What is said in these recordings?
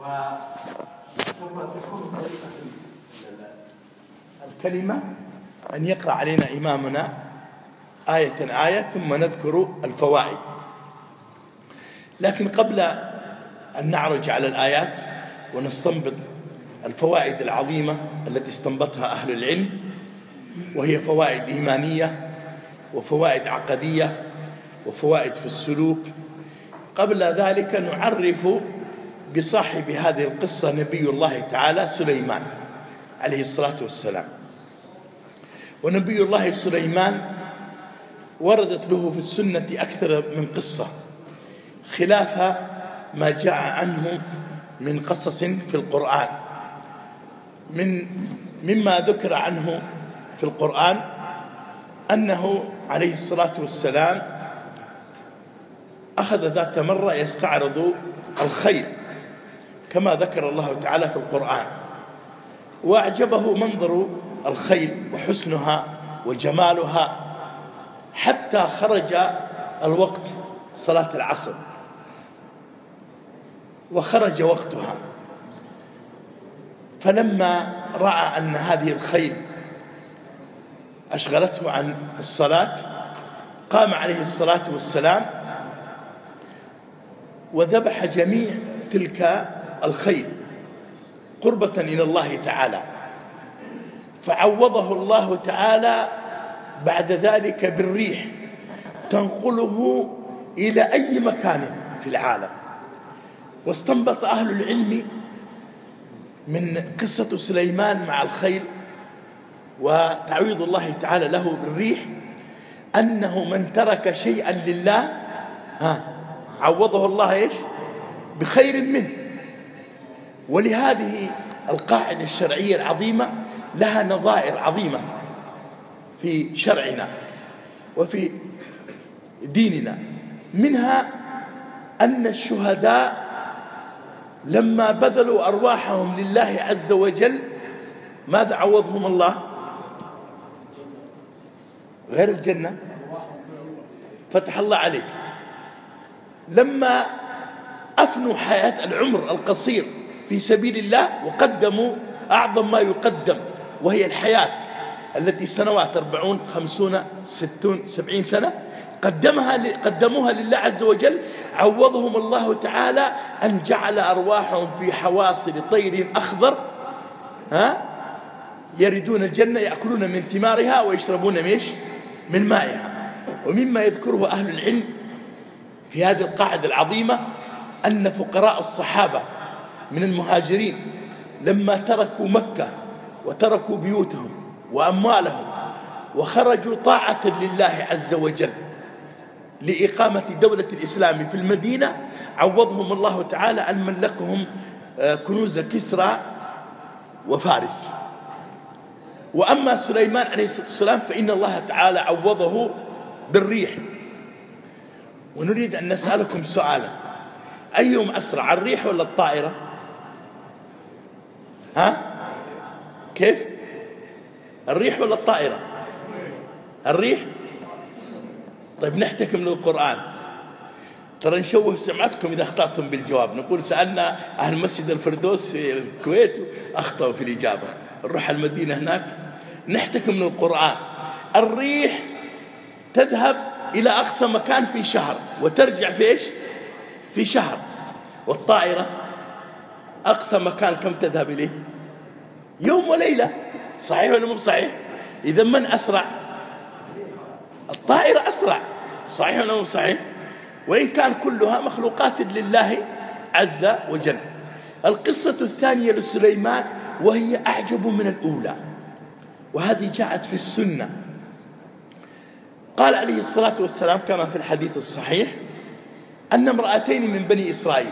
وسوف تكون طريقة الكلمة أن يقرأ علينا إمامنا آية ثم نذكر الفوائد. لكن قبل أن نعرج على الآيات ونستنبط الفوائد العظيمة التي استنبطها أهل العلم، وهي فوائد إيمانية وفوائد عقدية وفوائد في السلوك، قبل ذلك نعرف بصاحب هذه القصة نبي الله تعالى سليمان عليه الصلاة والسلام. ونبي الله سليمان وردت له في السنة أكثر من قصة خلاف ما جاء عنه من قصص في القرآن. مما ذكر عنه في القرآن أنه عليه الصلاة والسلام أخذ ذات مرة يستعرض الخيل كما ذكر الله تعالى في القرآن، وأعجبه منظر الخيل وحسنها وجمالها حتى خرج الوقت صلاة العصر وخرج وقتها. فلما رأى أن هذه الخيل أشغلته عن الصلاة قام عليه الصلاة والسلام وذبح جميع تلك الخيل قربة إلى الله تعالى، فعوضه الله تعالى بعد ذلك بالريح تنقله إلى أي مكان في العالم. واستنبط أهل العلم من قصة سليمان مع الخيل وتعويض الله تعالى له بالريح أنه من ترك شيئا لله عوضه الله بخير منه. ولهذه القاعدة الشرعية العظيمة لها نظائر عظيمة في شرعنا وفي ديننا، منها أن الشهداء لما بذلوا أرواحهم لله عز وجل ماذا عوضهم الله؟ غير الجنة. فتح الله عليك. لما أفنوا حياة العمر القصير في سبيل الله وقدموا أعظم ما يقدم وهي الحياة التي سنوات 40 50 60 70 سنة قدموها لله عز وجل، عوضهم الله تعالى أن جعل أرواحهم في حواصل طير أخضر يردون الجنة يأكلون من ثمارها ويشربون من مائها. ومما يذكره أهل العلم في هذه القاعدة العظيمة أن فقراء الصحابة من المهاجرين لما تركوا مكة وتركوا بيوتهم وأموالهم وخرجوا طاعة لله عز وجل لإقامة دولة الإسلام في المدينة، عوضهم الله تعالى أن ملكهم كنوز كسرى وفارس. وأما سليمان عليه الصلاة والسلام فإن الله تعالى عوضه بالريح. ونريد أن نسألكم سؤالا: أيهم أسرع، الريح ولا الطائرة؟ كيف؟ الريح ولا الطائرة؟ الريح. طيب نحتكم للقرآن، ترى نشوه سمعتكم إذا أخطأتم بالجواب. نقول سألنا أهل مسجد الفردوس في الكويت أخطأوا في الإجابة، نروح المدينة هناك نحتكم للقرآن. الريح تذهب إلى أقصى مكان في شهر وترجع في شهر. والطائرة أقصى مكان كم تذهب إليه؟ يوم وليلة. صحيح ولا مو صحيح؟ إذا من أسرع؟ الطائرة أسرع. صحيح ولا مو صحيح؟ وإن كان كلها مخلوقات لله عز وجل. القصة الثانية لسليمان وهي أعجب من الأولى، وهذه جاءت في السنة. قال عليه الصلاة والسلام كما في الحديث الصحيح أن امرأتين من بني إسرائيل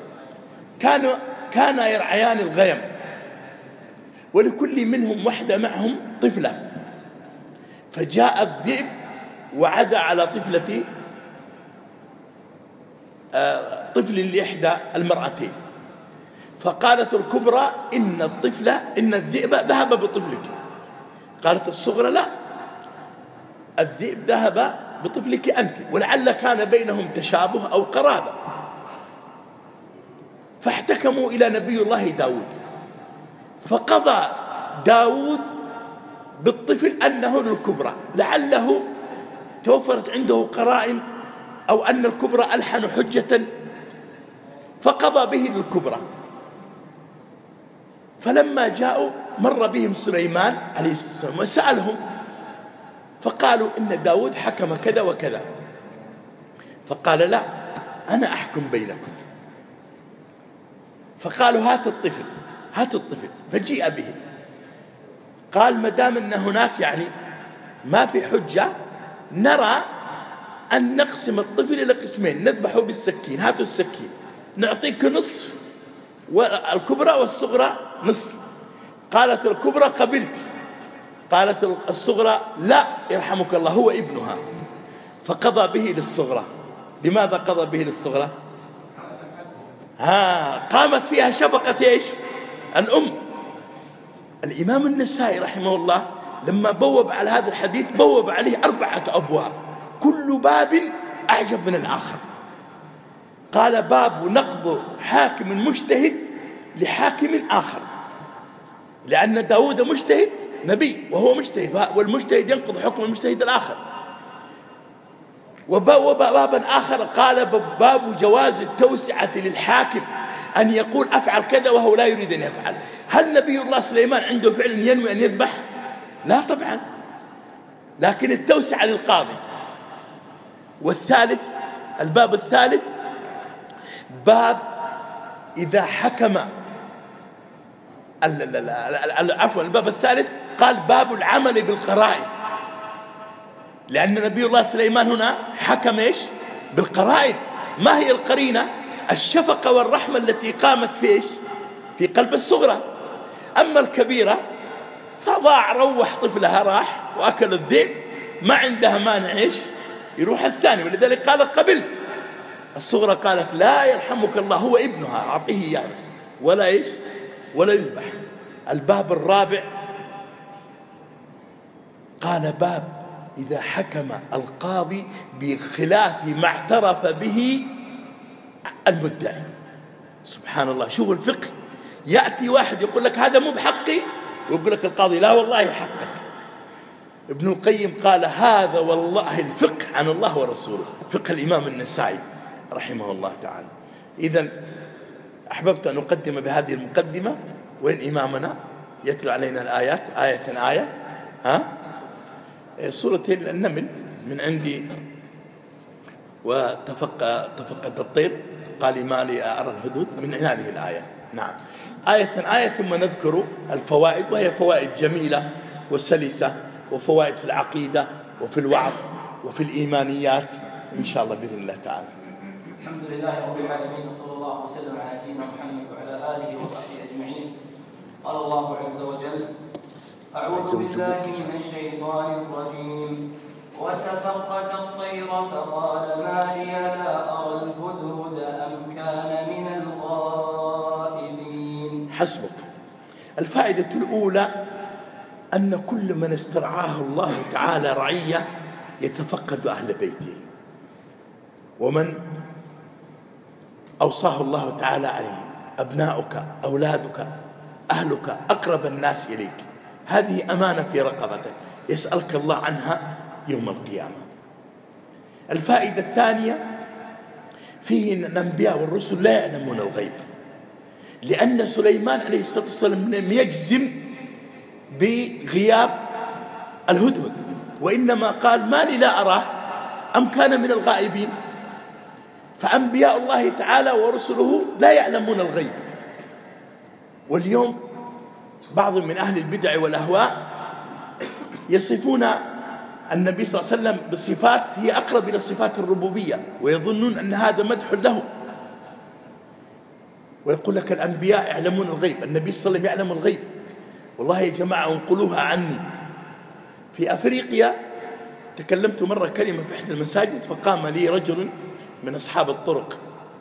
كانا يرعيان الغنم، ولكل منهم وحدة معهم طفلة، فجاء الذئب وعدى على طفل لإحدى المرأتين، فقالت الكبرى إن الذئب ذهب بطفلك. قالت الصغرى: لا، الذئب ذهب بطفلك أنت، ولعل كان بينهم تشابه أو قرابة. فاحتكموا إلى نبي الله داود، فقضى داود بالطفل أنه للكبرى، لعله توفرت عنده قرائن أو أن الكبرى ألحن حجة، فقضى به للكبرى. فلما جاءوا مر بهم سليمان عليه السلام وسألهم، فقالوا إن داود حكم كذا وكذا. فقال لا، أنا أحكم بينكم. فقالوا هات الطفل، هات الطفل، فجيء به. قال ما دام أن هناك يعني ما في حجة، نرى أن نقسم الطفل إلى قسمين، نذبحه بالسكين، هاتوا السكين، نعطيك نصف والكبرى والصغرى نصف. قالت الكبرى قبلت، قالت الصغرى لا يرحمك الله هو ابنها، فقضى به للصغرى. لماذا قضى به للصغرى؟ قامت فيها شفقة إيش؟ الأم. الإمام النسائي رحمه الله لما بوب على هذا الحديث بوب عليه 4 أبواب، كل باب أعجب من الآخر. قال باب نقض حاكم مجتهد لحاكم آخر، لأن داود مجتهد نبي وهو مجتهد، والمجتهد ينقض حكم المجتهد الآخر. وبابا آخر قال باب جواز التوسعة للحاكم أن يقول أفعل كذا وهو لا يريد أن يفعل. هل نبي الله سليمان عنده فعلا ينوي أن يذبح؟ لا طبعا، لكن التوسعة للقاضي. والثالث، الباب الثالث، باب إذا حكم عفوا الباب الثالث قال باب العمل بالقرائن، لأن نبي الله سليمان هنا حكم إيش؟ بالقرائن. ما هي القرينة؟ الشفقة والرحمة التي قامت في إيش؟ في قلب الصغرى. أما الكبيرة فضاع، روح طفلها راح وأكل الذئب، ما عندها مانع إيش؟ يروح الثاني، ولذلك قالت قبلت. الصغرى قالت لا يرحمك الله هو ابنها، أعطيه إياه بس ولا إيش؟ ولا يذبح. الباب الرابع قال باب إذا حكم القاضي بخلاف ما اعترف به المدعي. سبحان الله، شوف الفقه. يأتي واحد يقول لك هذا مو بحقي، ويقول لك القاضي لا والله حقك. ابن القيم قال هذا والله الفقه عن الله ورسوله، فقه الإمام النسائي رحمه الله تعالى. إذن أحببت أن أقدم بهذه المقدمة. وين إمامنا يتلو علينا الآيات آية سورة النمل من عندي. وتفقد الطير قال ما لي أرى الهدود من هذه الآية. نعم، آية ثم نذكر الفوائد، وهي فوائد جميلة وسلسة، وفوائد في العقيدة وفي الوعظ وفي الإيمانيات إن شاء الله بإذن الله تعالى. الحمد لله رب العالمين، صلى الله وسلم على نبينا محمد وعلى آله وصحبه أجمعين. قال الله عز وجل: أعوذ بالله من الشيطان الرجيم. وتفقد الطير فقال ما لي لا أرى الهدهد أم كان من الغائبين. حسبك. الفائدة الأولى أن كل من استرعاه الله تعالى رعية يتفقد أهل بيته، ومن أوصاه الله تعالى عليه أبناؤك، أولادك، أهلك، أقرب الناس إليك، هذه أمانة في رقبتك يسألك الله عنها يوم القيامة. الفائدة الثانية فيه أن الأنبياء والرسل لا يعلمون الغيب، لأن سليمان عليه الصلاة والسلام لم يجزم بغياب الهدهد، وإنما قال ما لي لا أراه أم كان من الغائبين. فأنبياء الله تعالى ورسله لا يعلمون الغيب. واليوم بعض من أهل البدع والأهواء يصفون النبي صلى الله عليه وسلم بصفات هي أقرب إلى صفات الربوبية، ويظنون أن هذا مدح له. ويقول لك الأنبياء يعلمون الغيب، النبي صلى الله عليه وسلم يعلم الغيب. والله يا جماعة انقلوها عني. في أفريقيا تكلمت مرة كلمة في إحدى المساجد، فقام لي رجل من أصحاب الطرق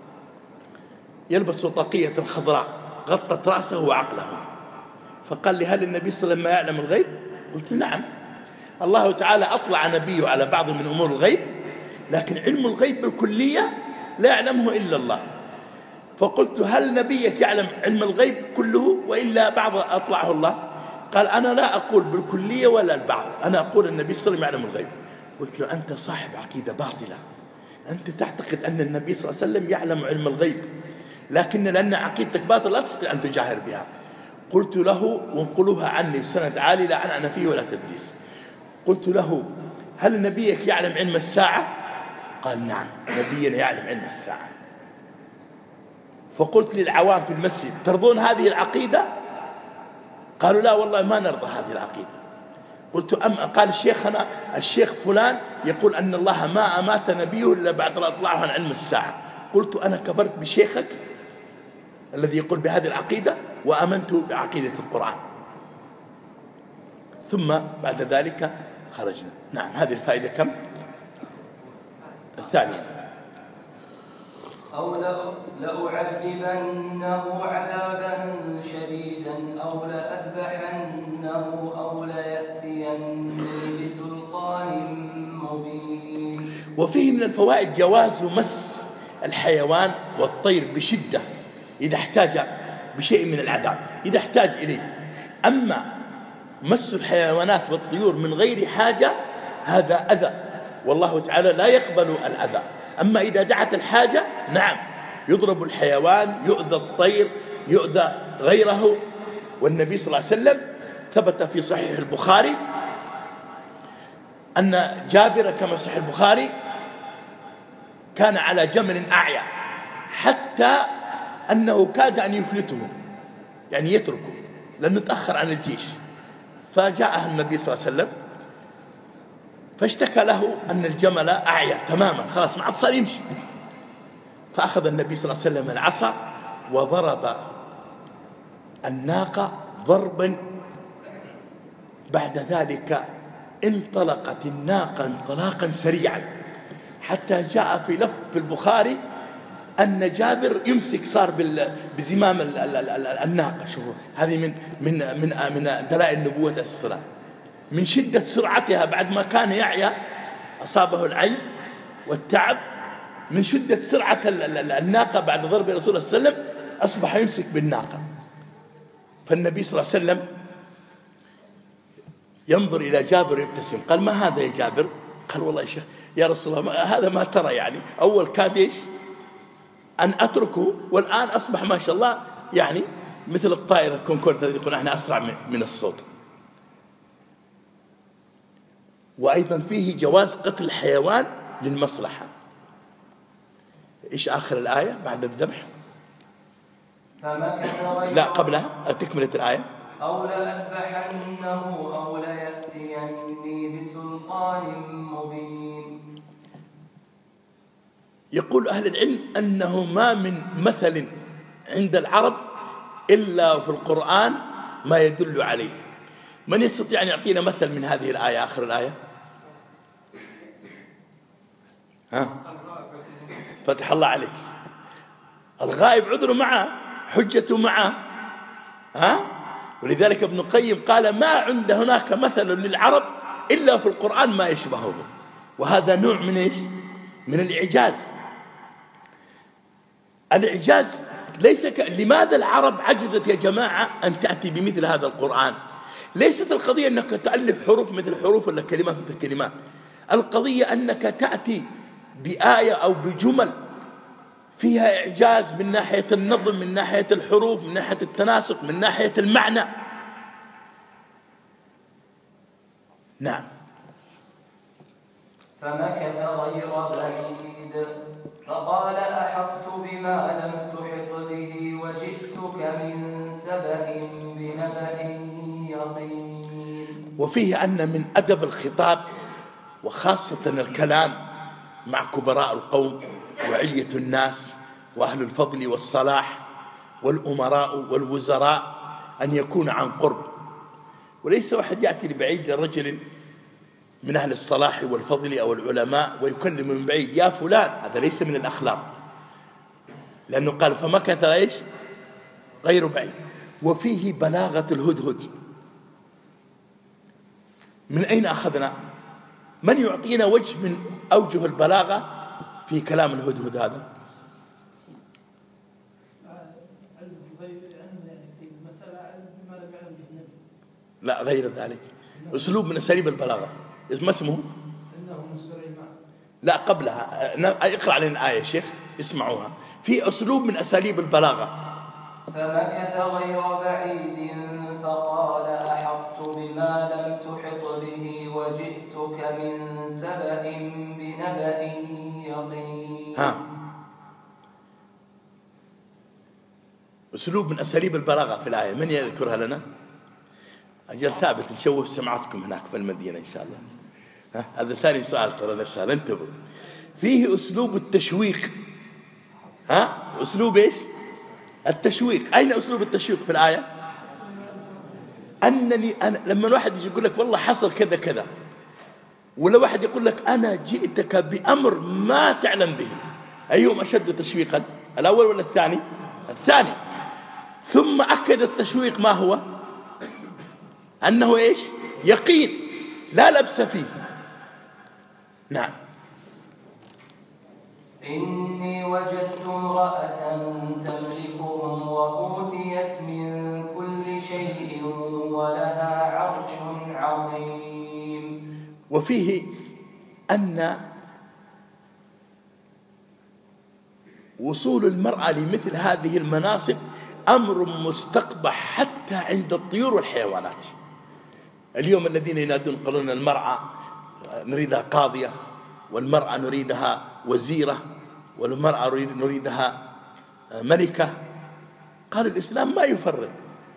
يلبس طاقية خضراء غطت رأسه وعقله، فقال لي هل النبي صلى الله عليه وسلم يعلم الغيب؟ قلت نعم، الله تعالى أطلع نبيه على بعض من أمور الغيب، لكن علم الغيب بالكلية لا يعلمه إلا الله. فقلت هل نبيك يعلم علم الغيب كله وإلا بعض أطلعه الله؟ قال أنا لا أقول بالكلية ولا البعض، أنا أقول النبي صلى الله عليه وسلم يعلم الغيب. قلت له أنت صاحب عقيدة باطلة، أنت تعتقد أن النبي صلى الله عليه وسلم يعلم علم الغيب، لكن لأن عقيدتك باطلة لا تستطيع أن تجاهر بها. قلت له وانقلوها عني بسند عالي لا أنا فيه ولا تدليس. قلت له هل نبيك يعلم علم الساعة؟ قال نعم نبينا يعلم علم الساعة. فقلت للعوام في المسجد ترضون هذه العقيدة؟ قالوا لا والله ما نرضى هذه العقيدة. قلت قال الشيخ فلان يقول أن الله ما أمات نبيه إلا بعد إطلاعه عن علم الساعة. قلت أنا كفرت بشيخك الذي يقول بهذه العقيدة وأمنت بعقيدة القرآن. ثم بعد ذلك خرجنا. نعم هذه الفائدة كم؟ الثانية. أو لأعذبنه عذابا شديدا أو لأذبحنه أو ليأتيني بسلطان مبين. وفيه من الفوائد جواز مس الحيوان والطير بشدة إذا احتاج بشيء من العذاب، إذا احتاج إليه. أما مس الحيوانات والطيور من غير حاجة هذا أذى، والله تعالى لا يقبل الأذى. أما إذا دعت الحاجة نعم يضرب الحيوان، يؤذى الطير، يؤذى غيره. والنبي صلى الله عليه وسلم ثبت في صحيح البخاري أن جابر كما صحيح البخاري كان على جمل أعيا حتى أنه كاد أن يفلته، يعني يتركه لأنه تأخر عن الجيش. فجاءه النبي صلى الله عليه وسلم فاشتكى له أن الجمل أعيا تماما خلاص ما عاد صار يمشي. فأخذ النبي صلى الله عليه وسلم العصا وضرب الناقة ضربا. بعد ذلك انطلقت الناقة انطلاقا سريعا حتى جاء في لفظ في البخاري أن جابر يمسك صار بزمام الناقة. شوفوا هذه من دلائل نبوة الصلاة، من شدة سرعتها بعد ما كان يعيا أصابه العين والتعب، من شدة سرعة الناقة بعد ضرب الرسول صلى الله عليه وسلم أصبح يمسك بالناقة. فالنبي صلى الله عليه وسلم ينظر إلى جابر يبتسم. قال ما هذا يا جابر؟ قال والله يا شيخ يا رسول الله هذا ما ترى، يعني أول كاد إيش أن أتركه والآن أصبح ما شاء الله يعني مثل الطائر الكونكورد الذي يقول احنا أسرع من الصوت. وأيضا فيه جواز قتل الحيوان للمصلحة. إيش آخر الآية بعد الذبح؟ لا قبلها تكملة الآية. أو لأذبحنه أو ليأتيني بسلطان مبين. يقول أهل العلم أنه ما من مثل عند العرب إلا في القرآن ما يدل عليه. من يستطيع أن يعطينا مثل من هذه الآية آخر الآية؟ ها؟ فتح الله عليك. الغائب عذره معه، حجته معه. ها؟ ولذلك ابن القيم قال ما عند هناك مثل للعرب إلا في القرآن ما يشبهه. وهذا نوع من إيش؟ من الإعجاز. الإعجاز ليس لماذا العرب عجزت يا جماعة أن تأتي بمثل هذا القرآن؟ ليست القضية أنك تألف حروف مثل حروف ولا كلمات مثل كلمات، القضية أنك تأتي بآية أو بجمل فيها إعجاز من ناحية النظم، من ناحية الحروف، من ناحية التناسق، من ناحية المعنى. نعم. فمكث غير بعيد فقال أحطت بما لم تحط به وجئتك من سبأ بنبأ يقين. وفيه أن من أدب الخطاب وخاصة الكلام مع كبراء القوم وعلية الناس وأهل الفضل والصلاح والأمراء والوزراء أن يكون عن قرب، وليس واحد يأتي لبعيد لرجل من أهل الصلاح والفضل أو العلماء ويكلم من بعيد يا فلان، هذا ليس من الأخلاق، لأنه قال فمكث إيش غير بعيد. وفيه بلاغة الهدهد. من أين أخذنا؟ من يعطينا وجه من أوجه البلاغة في كلام الهدهد هذا؟ لا غير ذلك، أسلوب من أساليب البلاغة. ما اسمه؟ لا قبلها، اقرأ علينا الآية يا شيخ اسمعوها. في أسلوب من أساليب البلاغة. فمكث غير بعيد فقال أحطت بما لم تحط به وجئتك من سبأ بنبأ يقين. أسلوب من أساليب البلاغة في الآية، من يذكرها لنا؟ أجل ثابت نشوه سمعتكم هناك في المدينة إن شاء الله. هذا ثاني سؤال ترى نسأل، انتبهوا. فيه أسلوب التشويق. أسلوب إيش؟ التشويق. أين أسلوب التشويق في الآية؟ أنا لما واحد يجي يقول لك والله حصل كذا كذا، ولا واحد يقول لك أنا جئتك بأمر ما تعلم به، أيهم أشد تشويقا، الأول ولا الثاني؟ الثاني. ثم أكد التشويق ما هو؟ أنه إيش؟ يقين لا لبس فيه. نعم. إني وجدت امرأة تملكهم وأوتيت من كل شيء ولها عرش عظيم. وفيه أن وصول المرأة لمثل هذه المناصب أمر مستقبح حتى عند الطيور والحيوانات. اليوم الذين ينادون يقولون المرأة نريدها قاضية، والمرأة نريدها وزيرة، والمرأة نريدها ملكة. قال الإسلام ما يفرق،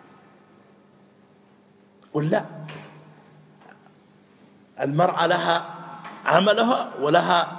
قل لا، المرأة لها عملها ولها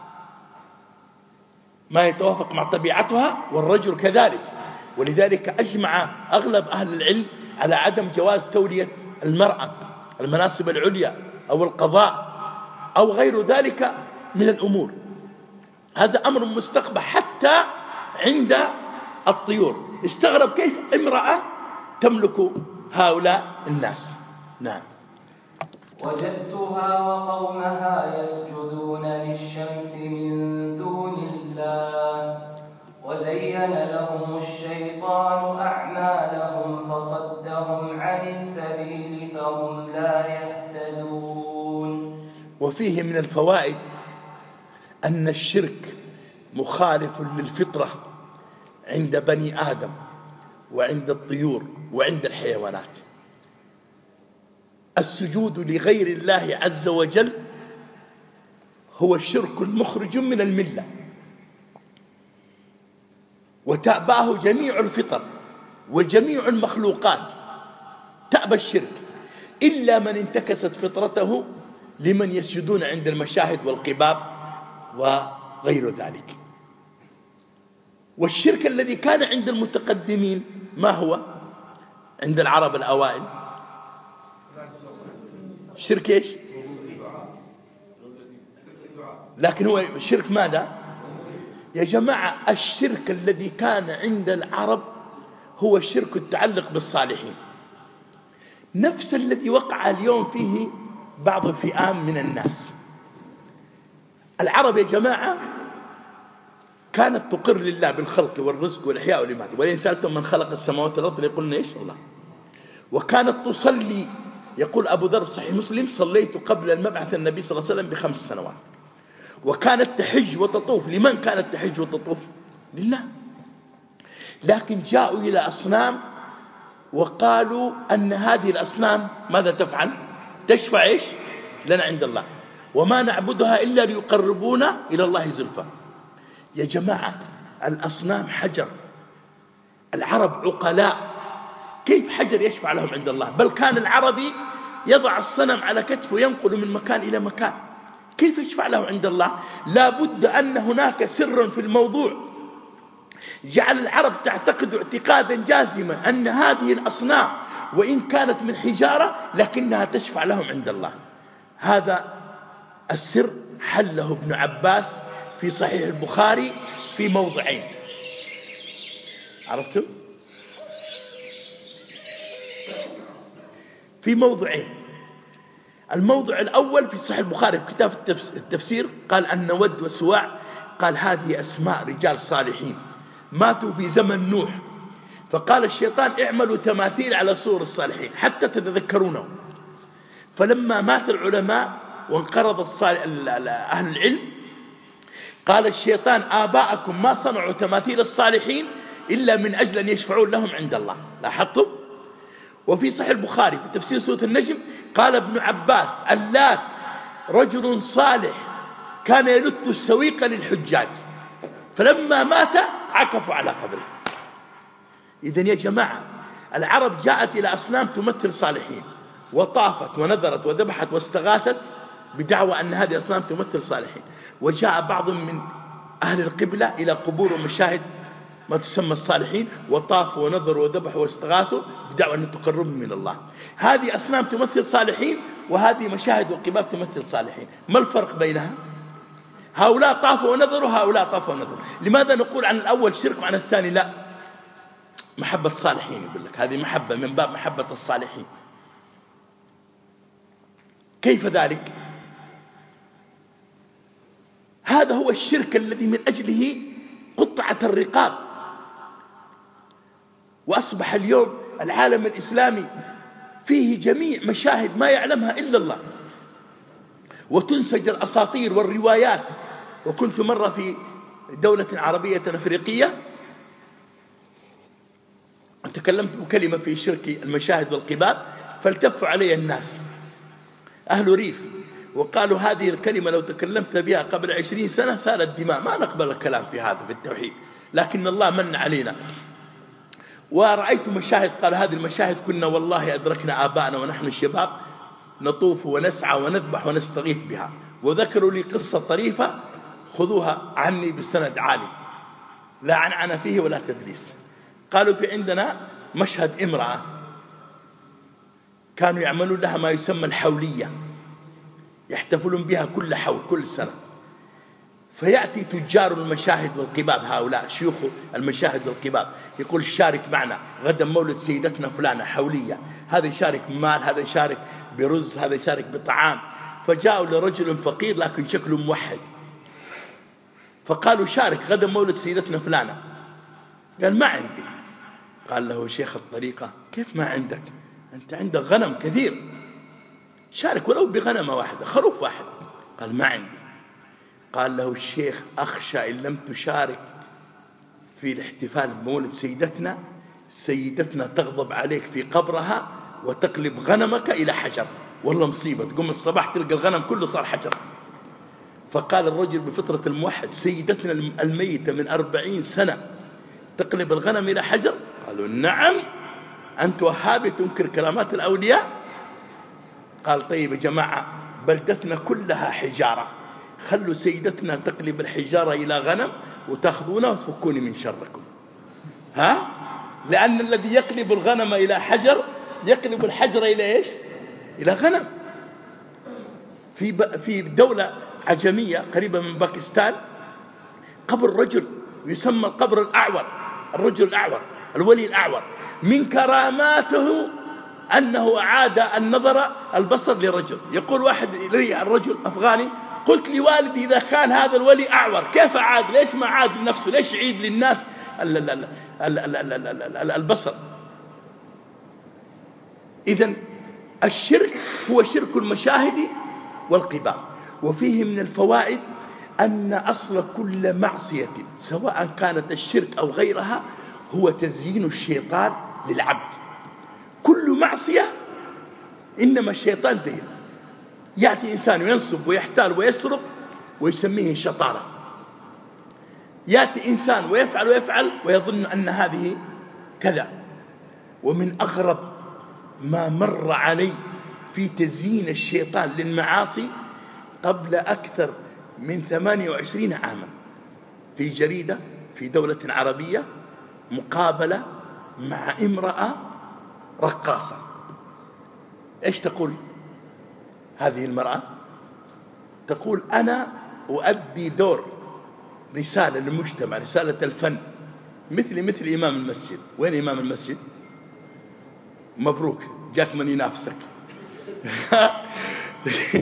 ما يتوافق مع طبيعتها، والرجل كذلك. ولذلك أجمع أغلب أهل العلم على عدم جواز تولية المرأة المناصب العليا أو القضاء أو غير ذلك من الأمور. هذا أمر مستقبح حتى عند الطيور. استغرب كيف امرأة تملك هؤلاء الناس. نعم. وجدتها وقومها يسجدون للشمس من دون الله وزين لهم الشيطان أعمالهم فصدهم عن السبيل فهم لا يهتدون. وفيه من الفوائد أن الشرك مخالف للفطرة عند بني آدم وعند الطيور وعند الحيوانات. السجود لغير الله عز وجل هو شرك مخرج من الملة، وتأباه جميع الفطر وجميع المخلوقات، تأبى الشرك إلا من انتكست فطرته لمن يسجدون عند المشاهد والقباب وغير ذلك. والشرك الذي كان عند المتقدمين ما هو؟ عند العرب الأوائل شرك إيش؟ لكن هو شرك ماذا؟ يا جماعة الشرك الذي كان عند العرب هو الشرك التعلق بالصالحين، نفس الذي وقع اليوم فيه بعض الفئام من الناس. العرب يا جماعة كانت تقر لله بالخلق والرزق والإحياء والإماتة، ولئن سألتم من خلق السماوات والأرض ليقولن إيش؟ الله. وكانت تصلي، يقول أبو ذر صحيح مسلم صليت قبل المبعث النبي صلى الله عليه وسلم ب5 سنوات. وكانت تحج وتطوف. لمن كانت تحج وتطوف؟ لله. لكن جاءوا إلى أصنام وقالوا أن هذه الأصنام ماذا تفعل؟ تشفع إيش؟ لنا عند الله، وما نعبدها إلا ليقربونا إلى الله زلفى. يا جماعة الأصنام حجر، العرب عقلاء، كيف حجر يشفع لهم عند الله؟ بل كان العربي يضع الصنم على كتفه ينقل من مكان إلى مكان، كيف يشفع له عند الله؟ لا بد أن هناك سر في الموضوع جعل العرب تعتقد اعتقادا جازما أن هذه الأصنام وإن كانت من حجارة لكنها تشفع لهم عند الله. هذا السر حله ابن عباس في صحيح البخاري في موضعين. عرفتم؟ في موضعين. الموضع الأول في صحيح البخاري في كتاب التفسير قال أن ود وسواع قال هذه أسماء رجال صالحين ماتوا في زمن نوح، فقال الشيطان اعملوا تماثيل على صور الصالحين حتى تتذكرونه. فلما مات العلماء وانقرض أهل العلم قال الشيطان آباءكم ما صنعوا تماثيل الصالحين إلا من أجل أن يشفعون لهم عند الله. لاحظتم؟ وفي صحيح البخاري في تفسير سورة النجم قال ابن عباس اللات رجل صالح كان يلت السويق للحجاج فلما مات عكفوا على قبره. إذن يا جماعة العرب جاءت إلى أصنام تمثل صالحين وطافت ونذرت وذبحت واستغاثت بدعوى أن هذه الأصنام تمثل صالحين، وجاء بعض من أهل القبلة إلى قبور ومشاهد ما تسمى الصالحين وطافوا ونذروا وذبحوا واستغاثوا بدعوى أن تقربهم من الله. هذه أصنام تمثل صالحين وهذه مشاهد وقباب تمثل صالحين. ما الفرق بينها؟ هؤلاء طافوا ونذروا، هؤلاء طافوا ونذروا. لماذا نقول عن الأول شرك وعن الثاني لا؟ محبة الصالحين، يقول لك هذه محبة من باب محبة الصالحين. كيف ذلك؟ هذا هو الشرك الذي من أجله قطعت الرقاب، وأصبح اليوم العالم الإسلامي فيه جميع مشاهد ما يعلمها إلا الله، وتنسج الأساطير والروايات. وكنت مرة في دولة عربية أفريقية تكلمت بكلمة في شرك المشاهد والقباب فالتفوا علي الناس أهل ريف وقالوا هذه الكلمة لو تكلمت بها قبل 20 سنة سالت دماء، ما نقبل الكلام في هذا في التوحيد، لكن الله من علينا. ورأيت مشاهد قال هذه المشاهد كنا والله أدركنا آباءنا ونحن الشباب نطوف ونسعى ونذبح ونستغيث بها. وذكروا لي قصة طريفة خذوها عني بسند عالي لا عنعن فيه ولا تدليس. قالوا في عندنا مشهد امرأة كانوا يعملون لها ما يسمى الحولية، يحتفلون بها كل حول كل سنة. فيأتي تجار المشاهد والقباب هؤلاء شيوخ المشاهد والقباب يقول شارك معنا غدا مولد سيدتنا فلانة حولية، هذا يشارك مال، هذا يشارك برز، هذا يشارك بطعام. فجاءوا لرجل فقير لكن شكله موحد فقالوا شارك غدا مولد سيدتنا فلانة. قال ما عندي. قال له شيخ الطريقة كيف ما عندك؟ أنت عندك غنم كثير، شارك ولو بغنمة واحدة خروف واحد. قال ما عندي. قال له الشيخ أخشى إن لم تشارك في الاحتفال بمولد سيدتنا تغضب عليك في قبرها وتقلب غنمك إلى حجر، والله مصيبة تقوم الصباح تلقى الغنم كله صار حجر. فقال الرجل بفطرة الموحد سيدتنا الميتة من 40 سنة تقلب الغنم إلى حجر؟ قالوا نعم، أنت وهابي تنكر كلامات الأولياء؟ قال طيب يا جماعة بلدتنا كلها حجارة، خلوا سيدتنا تقلب الحجارة إلى غنم وتأخذونها وتفكوني من شركم. ها؟ لأن الذي يقلب الغنم إلى حجر يقلب الحجر إلى إيش؟ إلى غنم. في دولة عجمية قريبة من باكستان قبر رجل يسمى القبر الأعور، الرجل الأعور الولي الأعور، من كراماته أنه أعاد البصر لرجل. يقول واحد لي الرجل أفغاني قلت لوالدي إذا كان هذا الولي أعور كيف أعاد؟ ليش ما عاد لنفسه؟ ليش يعيد للناس البصر؟ إذن الشرك هو شرك المشاهد والقباب. وفيه من الفوائد أن أصل كل معصية سواء كانت الشرك أو غيرها هو تزيين الشيطان للعبد. كل معصية إنما الشيطان زين. يأتي إنسان وينصب ويحتال ويسرق ويسميه شطارة، يأتي إنسان ويفعل ويظن أن هذه كذا. ومن أغرب ما مر علي في تزيين الشيطان للمعاصي قبل أكثر من 28 عاما في جريدة في دولة عربية مقابلة مع امرأة رقاصة. إيش تقول هذه المرأة؟ تقول أنا أؤدي دور رسالة للمجتمع، رسالة الفن، مثل إمام المسجد. وين إمام المسجد؟ مبروك جاك من ينافسك.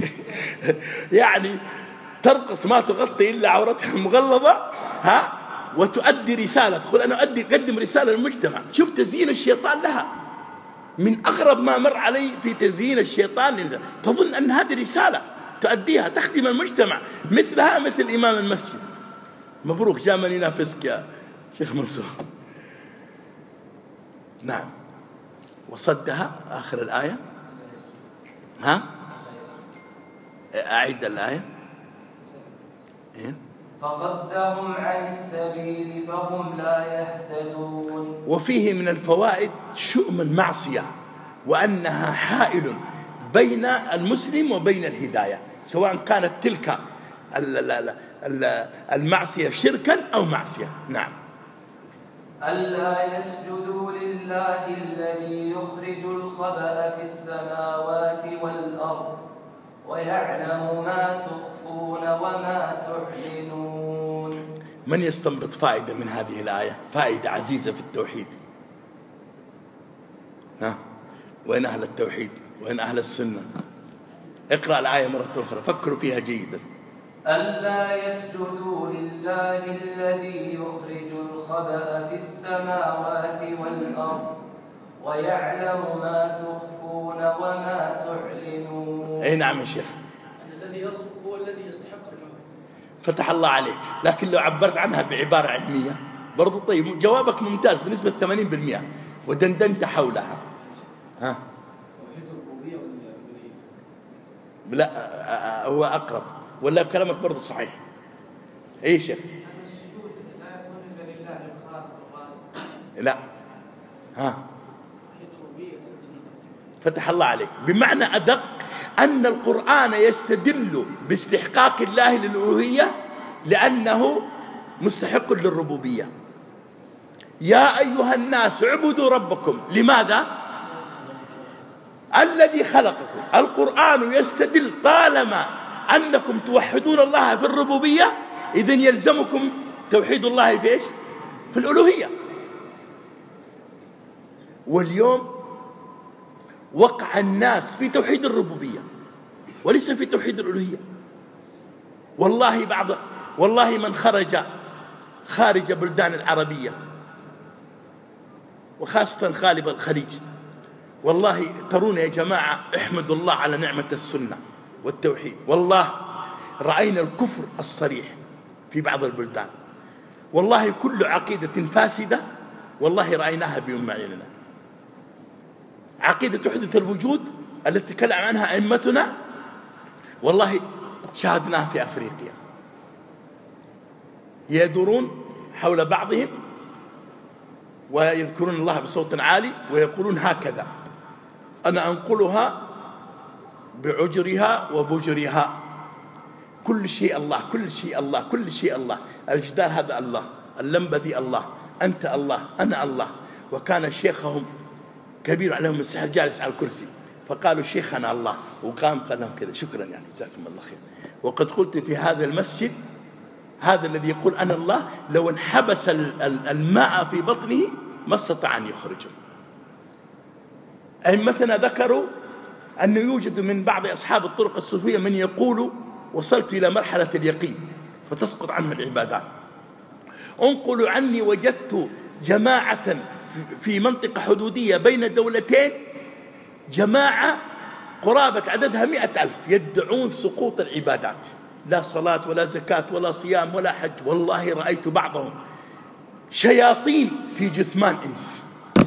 يعني ترقص ما تغطي إلا عورتها المغلظة، وتؤدي رسالة، تقول أنا أقدم رسالة للمجتمع. شوف تزيين الشيطان لها، من أغرب ما مر علي في تزيين الشيطان، تظن أن هذه رسالة تؤديها تخدم المجتمع، مثلها مثل إمام المسجد. مبروك، جاء من ينافسك يا شيخ منصور. نعم. وصدها آخر الآية. ها؟ أعيد الآية. إيه؟ فصدهم عن السبيل فهم لا يهتدون. وفيه من الفوائد شؤم المعصية، وأنها حائل بين المسلم وبين الهداية، سواء كانت تلك المعصية شركا أو معصية. نعم. ألا يسجدوا لله الذي يخرج الخبأ في السماوات والأرض ويعلم ما تخفون وما تعلنون. من يستنبط فائدة من هذه الآية؟ فائدة عزيزة في التوحيد. ها؟ وين أهل التوحيد؟ وين أهل السنة؟ اقرأ الآية مرة أخرى، فكروا فيها جيدا. ألا يسجدوا لله الذي يخرج الخبأ في السماوات والأرض ويعلم ما تخفون وما تعلنون. أي نعم يا شيخ. الذي يرزق هو الذي يستحق العبادة. فتح الله عليك. لكن لو عبرت عنها بعبارة علمية برضو طيب، جوابك ممتاز بنسبة 80%، ودندنت حولها. ها؟ توحيد الربوبية والألوهية. لا، هو أقرب، ولا كلامك برضو صحيح. أي شيخ؟ السجود لا يكون إلا لله الخالق الرازق. لا. ها؟ توحيد الربوبية. فتح الله عليك. بمعنى أدق أن القرآن يستدل باستحقاق الله للألوهية لأنه مستحق للربوبية. يا أيها الناس اعبدوا ربكم. لماذا؟ الذي خلقكم. القرآن يستدل طالما أنكم توحدون الله في الربوبية، إذن يلزمكم توحيد الله في إيش؟ في الألوهية. واليوم وقع الناس في توحيد الربوبية وليس في توحيد الألوهية. والله من خارج بلدان العربية وخاصة خارج الخليج، والله ترون يا جماعة احمدوا الله على نعمة السنة والتوحيد. والله رأينا الكفر الصريح في بعض البلدان، والله كل عقيدة فاسدة والله رأيناها بأم عيننا. عقيدة وحدة الوجود التي تكلم عنها أئمتنا والله شاهدناها في أفريقيا، يدورون حول بعضهم ويذكرون الله بصوت عالي ويقولون هكذا. أنا أنقلها بعجرها وبجرها، كل شيء الله، كل شيء الله، كل شيء الله. الجدار هذا الله، اللمبة ذي الله، أنت الله، أنا الله. وكان شيخهم كبير عليهم السحر جالس على الكرسي، فقالوا شيخنا الله، وقام قال لهم كذا شكرا يعني جزاكم الله خير. وقد قلت في هذا المسجد هذا الذي يقول أنا الله لو انحبس الماء في بطنه ما استطاع أن يخرجه. أئمتنا ذكروا أنه يوجد من بعض أصحاب الطرق الصوفية من يقول وصلت إلى مرحلة اليقين فتسقط عنه العبادات. انقلوا عني وجدت جماعة في منطقة حدودية بين دولتين، جماعة قرابة عددها 100,000 يدعون سقوط العبادات، لا صلاة ولا زكاة ولا صيام ولا حج. والله رأيت بعضهم شياطين في جثمان إنس.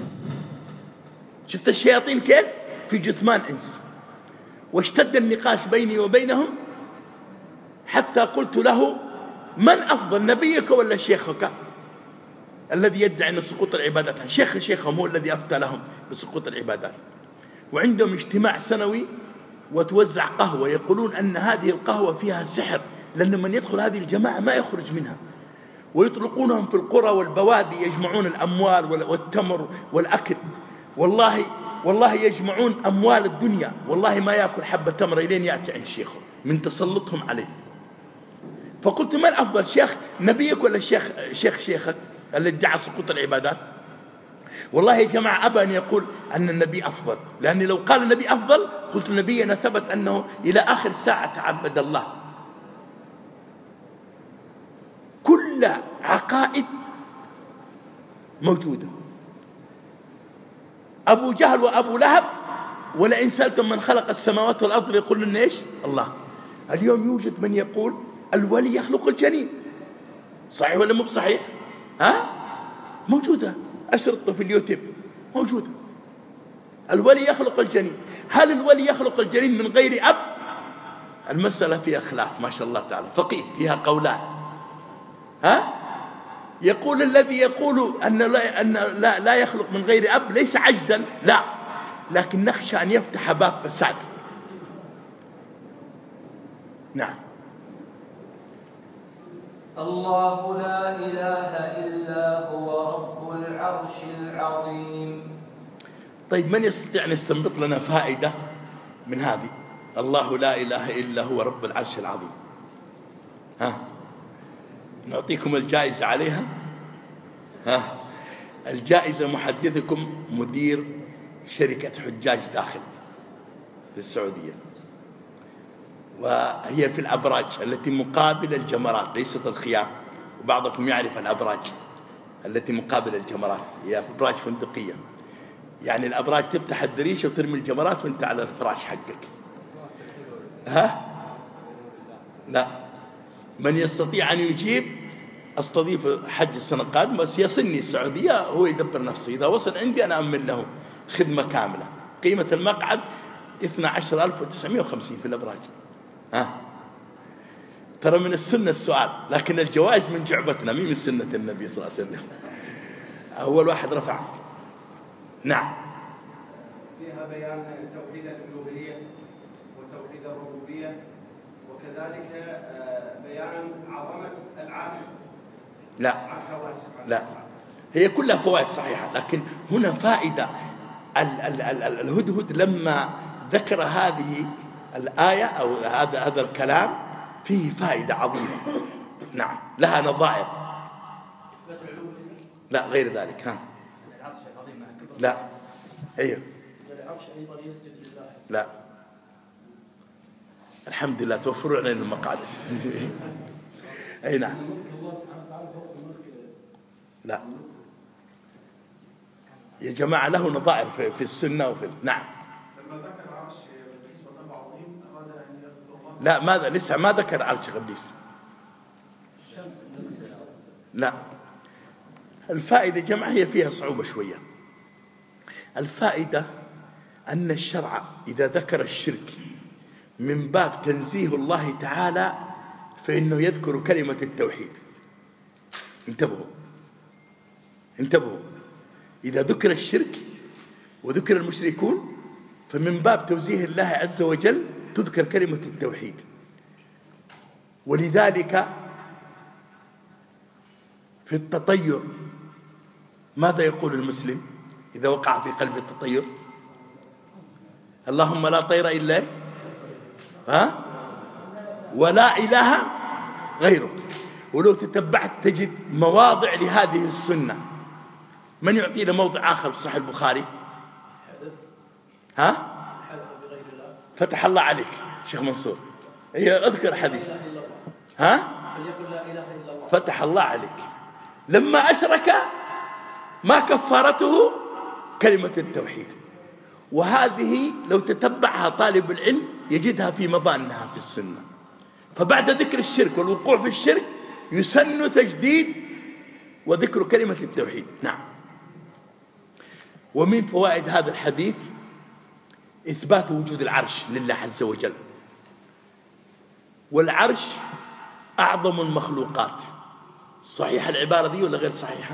شفت الشياطين كيف؟ في جثمان إنس. واشتد النقاش بيني وبينهم حتى قلت له من أفضل، نبيك ولا شيخك الذي يدعي أن سقوط العبادات؟ شيخهم هو الذي أفتى لهم بسقوط العبادات. وعندهم اجتماع سنوي وتوزع قهوة، يقولون أن هذه القهوة فيها سحر، لأن من يدخل هذه الجماعة ما يخرج منها. ويطلقونهم في القرى والبوادي يجمعون الأموال والتمر والأكل. والله يجمعون أموال الدنيا، والله ما يأكل حبة تمر إلين يأتي عند شيخه من تسلطهم عليه. فقلت من أفضل، شيخ نبيك ولا شيخك الذي ادعى سقوط العبادات؟ والله يا جماعة أبى أن يقول أن النبي أفضل، لأني لو قال النبي أفضل قلت نبينا ثبت أنه إلى آخر ساعة تعبد الله. كل عقائد موجودة. أبو جهل وأبو لهب ولئن سألتم من خلق السماوات والأرض يقولون إيش؟ الله. اليوم يوجد من يقول الولي يخلق الجنين، صحيح ولا مو بصحيح؟ موجودة، أشرطة في اليوتيوب موجودة. الولي يخلق الجنين. هل الولي يخلق الجنين من غير أب؟ المسألة فيها خلاف ما شاء الله تعالى، فقيه فيها قولان. يقول الذي يقول أن لا يخلق من غير أب ليس عجزا، لا، لكن نخشى أن يفتح باب فساد. نعم. الله لا إله إلا هو رب العرش العظيم. طيب من يستطيع أن يستنبط لنا فائدة من هذه؟ الله لا إله إلا هو رب العرش العظيم. نعطيكم الجائزة عليها. الجائزة محدثكم مدير شركة حجاج داخل في السعودية، وهي في الأبراج التي مقابل الجمرات، ليست الخيام. وبعضكم يعرف الأبراج التي مقابل الجمرات، هي أبراج فندقية، يعني الأبراج تفتح الدريشة وترمي الجمرات وانت على الفراش حقك. لا. من يستطيع أن يجيب أستضيف حج السنة القادمة، بس يصلني السعودية، هو يدبر نفسه. إذا وصل عندي أنا أمن له خدمة كاملة. قيمة المقعد 12,950 في الأبراج. ترى من السنة السؤال، لكن الجوائز من جعبتنا، مين من سنة النبي صلى الله عليه وسلم. أول واحد رفع. نعم. فيها بيان توحيد الألوهية وتوحيد الربوبية، وكذلك بيان عظمة العارش. لا لا، هي كلها فوائد صحيحة، لكن هنا فائدة. الهدهد لما ذكر هذه الآية أو هذا الكلام فيه فائدة عظيمة. نعم، لها نظائر. لا غير ذلك. لا. أيوه. العرش أيضا يسجد لله. لا. الحمد لله توفروا لنا المقعد. أي نعم. لا يا جماعة، له نظائر في السنة وفي نعم. لا، ماذا لسه ما ذكر عرش إبليس. لا، الفائدة جمع هي فيها صعوبة شوية. الفائدة أن الشرع إذا ذكر الشرك من باب تنزيه الله تعالى فإنه يذكر كلمة التوحيد. انتبهوا، إذا ذكر الشرك وذكر المشركون فمن باب توزيه الله عز وجل تذكر كلمة التوحيد. ولذلك في التطير ماذا يقول المسلم إذا وقع في قلب التطير؟ اللهم لا طير إلا ولا إله غيره. ولو تتبعت تجد مواضع لهذه السنة. من يعطينا موضع آخر في صحيح البخاري؟ فتح الله عليك شيخ منصور. اذكر حديث. فتح الله عليك. لما أشرك ما كفارته كلمة التوحيد. وهذه لو تتبعها طالب العلم يجدها في مظانها في السنة. فبعد ذكر الشرك والوقوع في الشرك يسن تجديد وذكر كلمة التوحيد. نعم. ومن فوائد هذا الحديث إثبات وجود العرش لله عز وجل. والعرش أعظم المخلوقات. صحيحة العبارة دي ولا غير صحيحة؟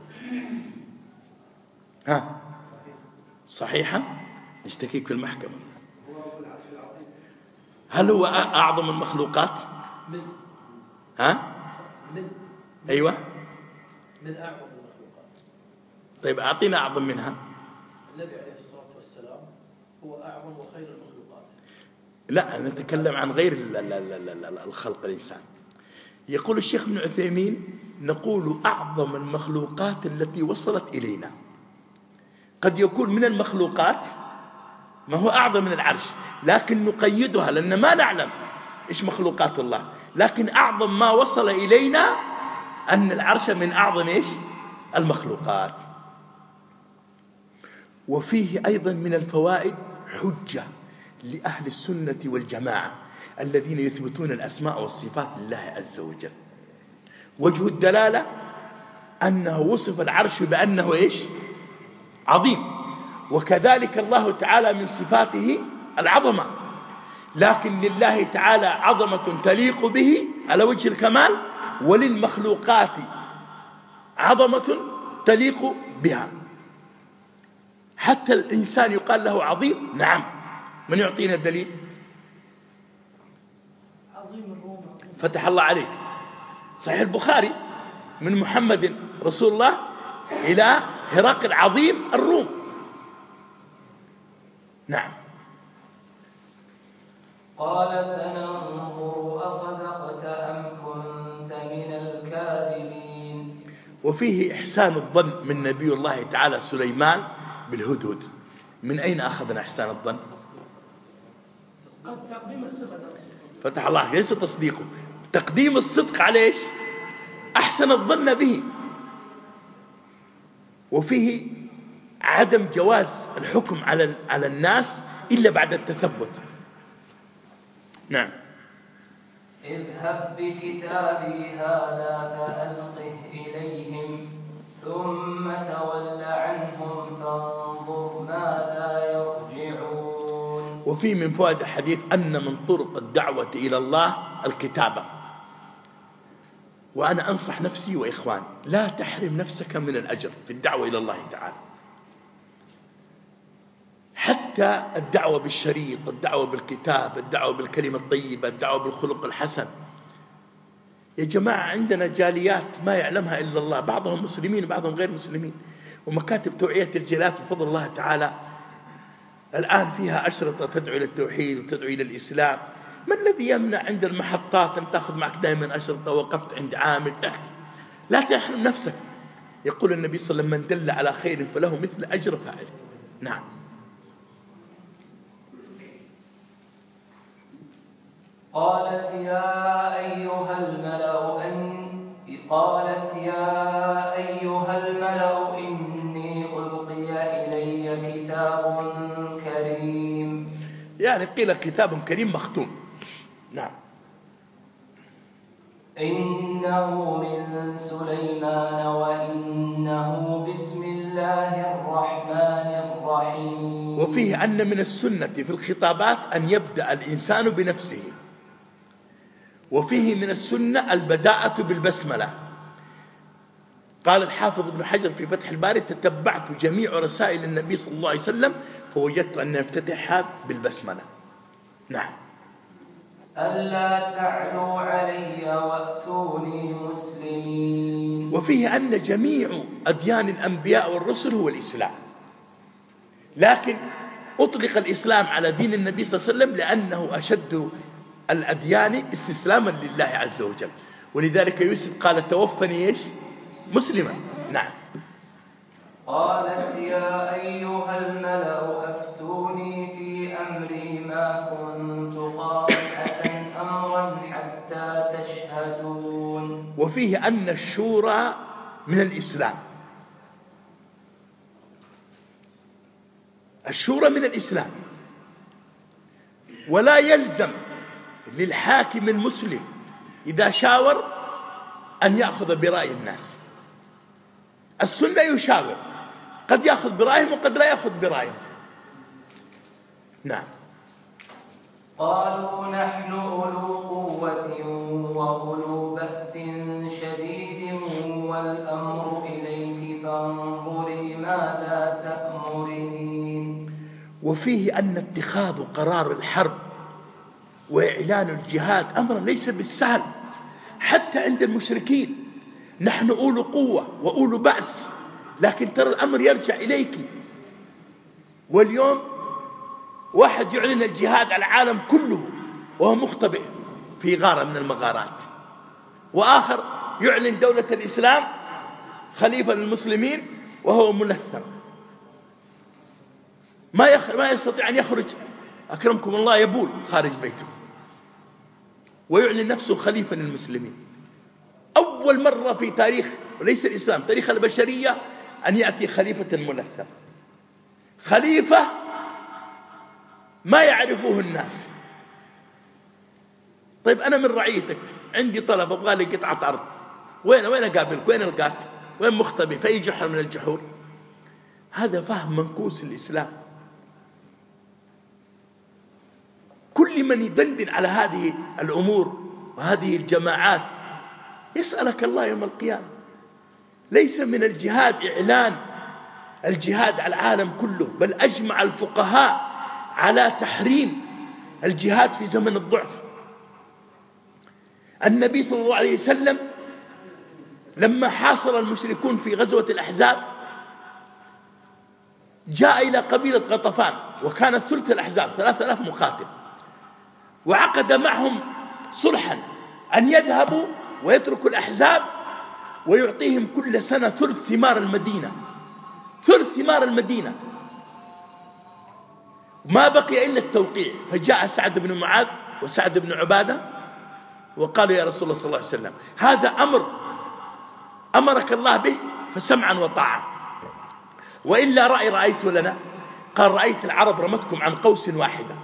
صحيحة؟ نشتكيك في المحكمة. هل هو أعظم المخلوقات؟ أيوة، من أعظم المخلوقات. طيب أعطينا أعظم منها. النبي عليه الصلاة والسلام هو أعظم وخير المخلوقات. لا، نتكلم عن غير الخلق الإنسان. يقول الشيخ ابن عثيمين نقول أعظم المخلوقات التي وصلت إلينا. قد يكون من المخلوقات ما هو أعظم من العرش، لكن نقيدها لأن ما نعلم إيش مخلوقات الله، لكن أعظم ما وصل إلينا أن العرش من أعظم إيش؟ المخلوقات. وفيه أيضا من الفوائد حجة لأهل السنة والجماعة الذين يثبتون الأسماء والصفات لله عز وجل. وجه الدلالة أنه وصف العرش بأنه إيش؟ عظيم، وكذلك الله تعالى من صفاته العظمة، لكن لله تعالى عظمة تليق به على وجه الكمال، وللمخلوقات عظمة تليق بها. حتى الإنسان يقال له عظيم. نعم، من يعطينا الدليل؟ فتح الله عليك. صحيح البخاري من محمد رسول الله إلى هرقل عظيم الروم. نعم. قال سننظر أصدقت أم كنت من الكاذبين. وفيه إحسان الظن من نبي الله تعالى سليمان بالهدهد. من أين أخذنا إحسان الظن؟ فتح الله، ليس تصديقه، تقديم الصدق على إيش؟ أحسن الظن به. وفيه عدم جواز الحكم على الناس إلا بعد التثبت. نعم. اذهب بكتابي هذا فألقه إليهم ثم تول عنهم فانظر ماذا يرجعون. وفي من فوائد الحديث أن من طرق الدعوة إلى الله الكتابة. وأنا أنصح نفسي وإخواني لا تحرم نفسك من الأجر في الدعوة إلى الله تعالى. حتى الدعوة بالشريط، الدعوة بالكتاب، الدعوة بالكلمة الطيبة، الدعوة بالخلق الحسن. يا جماعة عندنا جاليات ما يعلمها إلا الله، بعضهم مسلمين وبعضهم غير مسلمين، ومكاتب توعية الجاليات بفضل الله تعالى الآن فيها أشرطة تدعو إلى التوحيد وتدعو إلى الإسلام. ما الذي يمنع عند المحطات أن تأخذ معك دائما أشرطة؟ وقفت عند عامل احكي، لا تحرم نفسك. يقول النبي صلى الله عليه وسلم: من دل على خير فله مثل أجر فاعله. نعم. قالت يا أيها الملأ إني ألقي إلي كتاب كريم. يعني قيل كتاب كريم مختوم. نعم. إنه من سليمان وإنه بسم الله الرحمن الرحيم. وفيه أن من السنة في الخطابات أن يبدأ الإنسان بنفسه. وفيه من السنة البداءة بالبسملة. قال الحافظ ابن حجر في فتح الباري: تتبعت جميع رسائل النبي صلى الله عليه وسلم فوجدت أن يفتتحها بالبسملة. نعم. ألا تعلوا علي وأتوني مسلمين. وفيه أن جميع أديان الأنبياء والرسل هو الإسلام، لكن أطلق الإسلام على دين النبي صلى الله عليه وسلم لأنه أشد الأديان استسلاما لله عز وجل. ولذلك يوسف قال: توفني إيش؟ مسلما. نعم. قالت يا أيها الملأ أفتوني في أمري ما كنت قاطعة أمرا حتى تشهدون. وفيه أن الشورى من الإسلام. الشورى من الإسلام، ولا يلزم للحاكم المسلم إذا شاور أن يأخذ برأي الناس. السنة يشاور، قد يأخذ برأيهم وقد لا يأخذ برأيهم. نعم. قالوا نحن أولو قوة وأولو بأس شديد والأمر إليك فانظري ماذا تأمرين. وفيه أن اتخاذ قرار الحرب وإعلان الجهاد أمر ليس بالسهل حتى عند المشركين. نحن أولو قوة وأولو بأس، لكن ترى الأمر يرجع إليك. واليوم واحد يعلن الجهاد على العالم كله وهو مختبئ في غارة من المغارات، وآخر يعلن دولة الإسلام خليفة للمسلمين وهو ملثم، ما يستطيع أن يخرج أكرمكم الله يبول خارج بيته، ويعلن نفسه خليفة للمسلمين. أول أول مرة في تاريخ وليس الإسلام، تاريخ البشرية، أن يأتي خليفة ملثم، خليفة ما يعرفه الناس. طيب أنا من رعيتك، عندي طلب، أبغى لي قطعة أرض، وين أقابلك؟ وين ألقاك؟ وين مختبي؟ في أي جحر من الجحور؟ هذا فهم منكوس الإسلام. كل من يدندن على هذه الأمور وهذه الجماعات يسألك الله يوم القيامة. ليس من الجهاد إعلان الجهاد على العالم كله، بل أجمع الفقهاء على تحريم الجهاد في زمن الضعف. النبي صلى الله عليه وسلم لما حاصر المشركون في غزوة الأحزاب جاء إلى قبيلة غطفان، وكانت ثلث الأحزاب 3000 مقاتل، وعقد معهم صلحا أن يذهبوا ويتركوا الأحزاب ويعطيهم كل سنة ثلث ثمار المدينة، ثلث ثمار المدينة، ما بقي إلا التوقيع. فجاء سعد بن معاذ وسعد بن عبادة وقالوا يا رسول الله صلى الله عليه وسلم هذا أمر أمرك الله به فسمعا وطاعة، وإلا رأيت لنا. قال رأيت العرب رمتكم عن قوس واحدة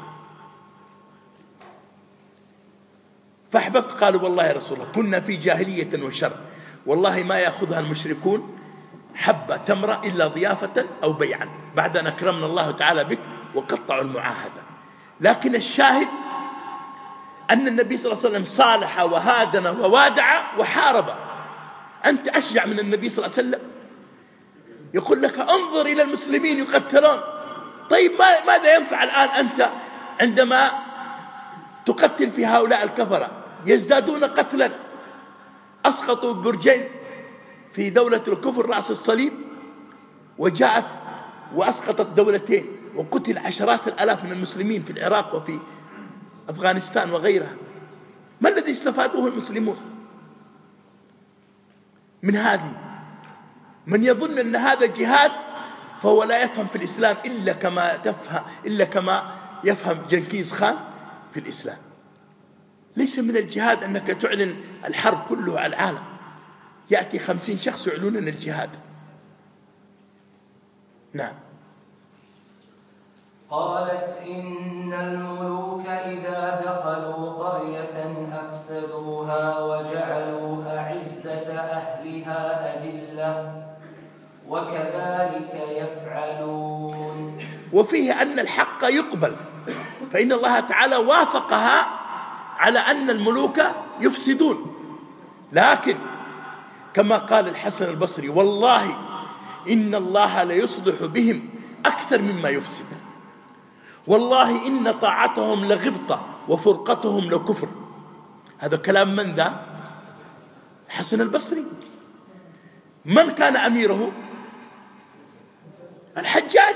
فأحببت. قالوا والله يا رسول الله كنا في جاهلية وشر، والله ما يأخذها المشركون حبة تمرة إلا ضيافة أو بيعا، بعد أن أكرمنا الله تعالى بك وقطعوا المعاهدة. لكن الشاهد أن النبي صلى الله عليه وسلم صالح وهادن ووادع وحارب. أنت أشجع من النبي صلى الله عليه وسلم؟ يقول لك انظر إلى المسلمين يقتلون. طيب ماذا ينفع الآن أنت عندما تقتل في هؤلاء الكفرة؟ يزدادون قتلا. أسقطوا برجين في دولة الكفر رأس الصليب، وجاءت وأسقطت دولتين، وقتل عشرات الآلاف من المسلمين في العراق وفي أفغانستان وغيرها. ما الذي استفادوه المسلمون من هذه؟ من يظن أن هذا جهاد فهو لا يفهم في الإسلام إلا كما يفهم جنكيز خان في الإسلام. ليس من الجهاد أنك تعلن الحرب كله على العالم. يأتي 50 شخص يعلنون الجهاد. نعم. قالت إن الملوك إذا دخلوا قرية أفسدوها وجعلوا أعزة أهلها أذلة وكذلك يفعلون. وفيه أن الحق يقبل، فإن الله تعالى وافقها على أن الملوك يفسدون، لكن كما قال الحسن البصري والله إن الله ليصلح بهم أكثر مما يفسد، والله إن طاعتهم لغبطة وفرقتهم لكفر. هذا كلام من ذا؟ الحسن البصري. من كان أميره؟ الحجاج.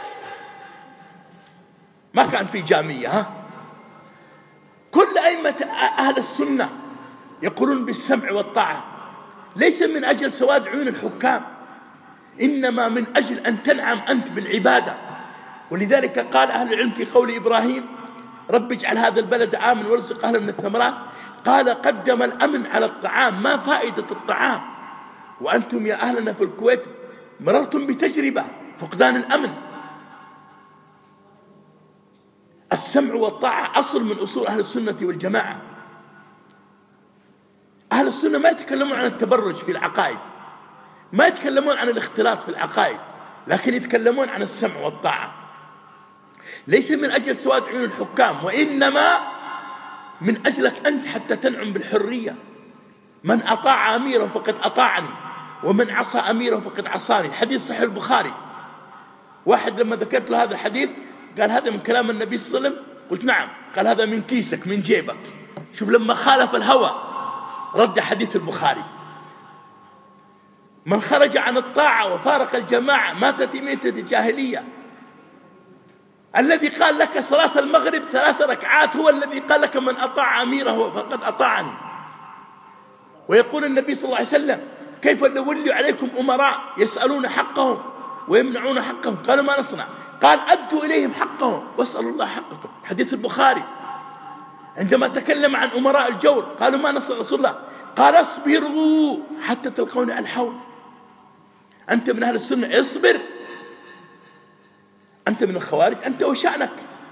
ما كان في جامية. كل أئمة أهل السنة يقولون بالسمع والطاعة، ليس من أجل سواد عيون الحكام، إنما من أجل أن تنعم أنت بالعبادة. ولذلك قال أهل العلم في قول إبراهيم رب اجعل هذا البلد آمن وارزق أهله من الثمرات، قال قدم الأمن على الطعام. ما فائدة الطعام وأنتم يا أهلنا في الكويت مررتم بتجربة فقدان الأمن؟ السمع والطاعة أصل من أصول أهل السنة والجماعة. أهل السنة ما يتكلمون عن التبرج في العقائد، ما يتكلمون عن الاختلاط في العقائد، لكن يتكلمون عن السمع والطاعة، ليس من أجل سواد عيون الحكام، وإنما من أجلك أنت حتى تنعم بالحرية. من أطاع أميره فقد أطاعني، ومن عصى أميره فقد عصاني. الحديث صحيح البخاري. واحد لما ذكرت له هذا الحديث قال هذا من كلام النبي صلى الله عليه وسلم؟ قلت نعم. قال هذا من كيسك من جيبك. شوف لما خالف الهوى رد حديث البخاري. من خرج عن الطاعة وفارق الجماعة ماتت ميتة الجاهلية. الذي قال لك صلاة المغرب 3 ركعات هو الذي قال لك من أطاع أميره فقد أطاعني. ويقول النبي صلى الله عليه وسلم كيف نولي عليكم أمراء يسألون حقهم ويمنعون حقهم؟ قالوا ما نصنع؟ قال أدوا إليهم حقهم واسألوا الله حقكم. حديث البخاري. عندما تكلم عن أمراء الجور قالوا ما نصنع رسول الله؟ قال اصبروا حتى تلقوني على الحوض. أنت من أهل السنة اصبر، أنت من الخوارج أنت وشأنك.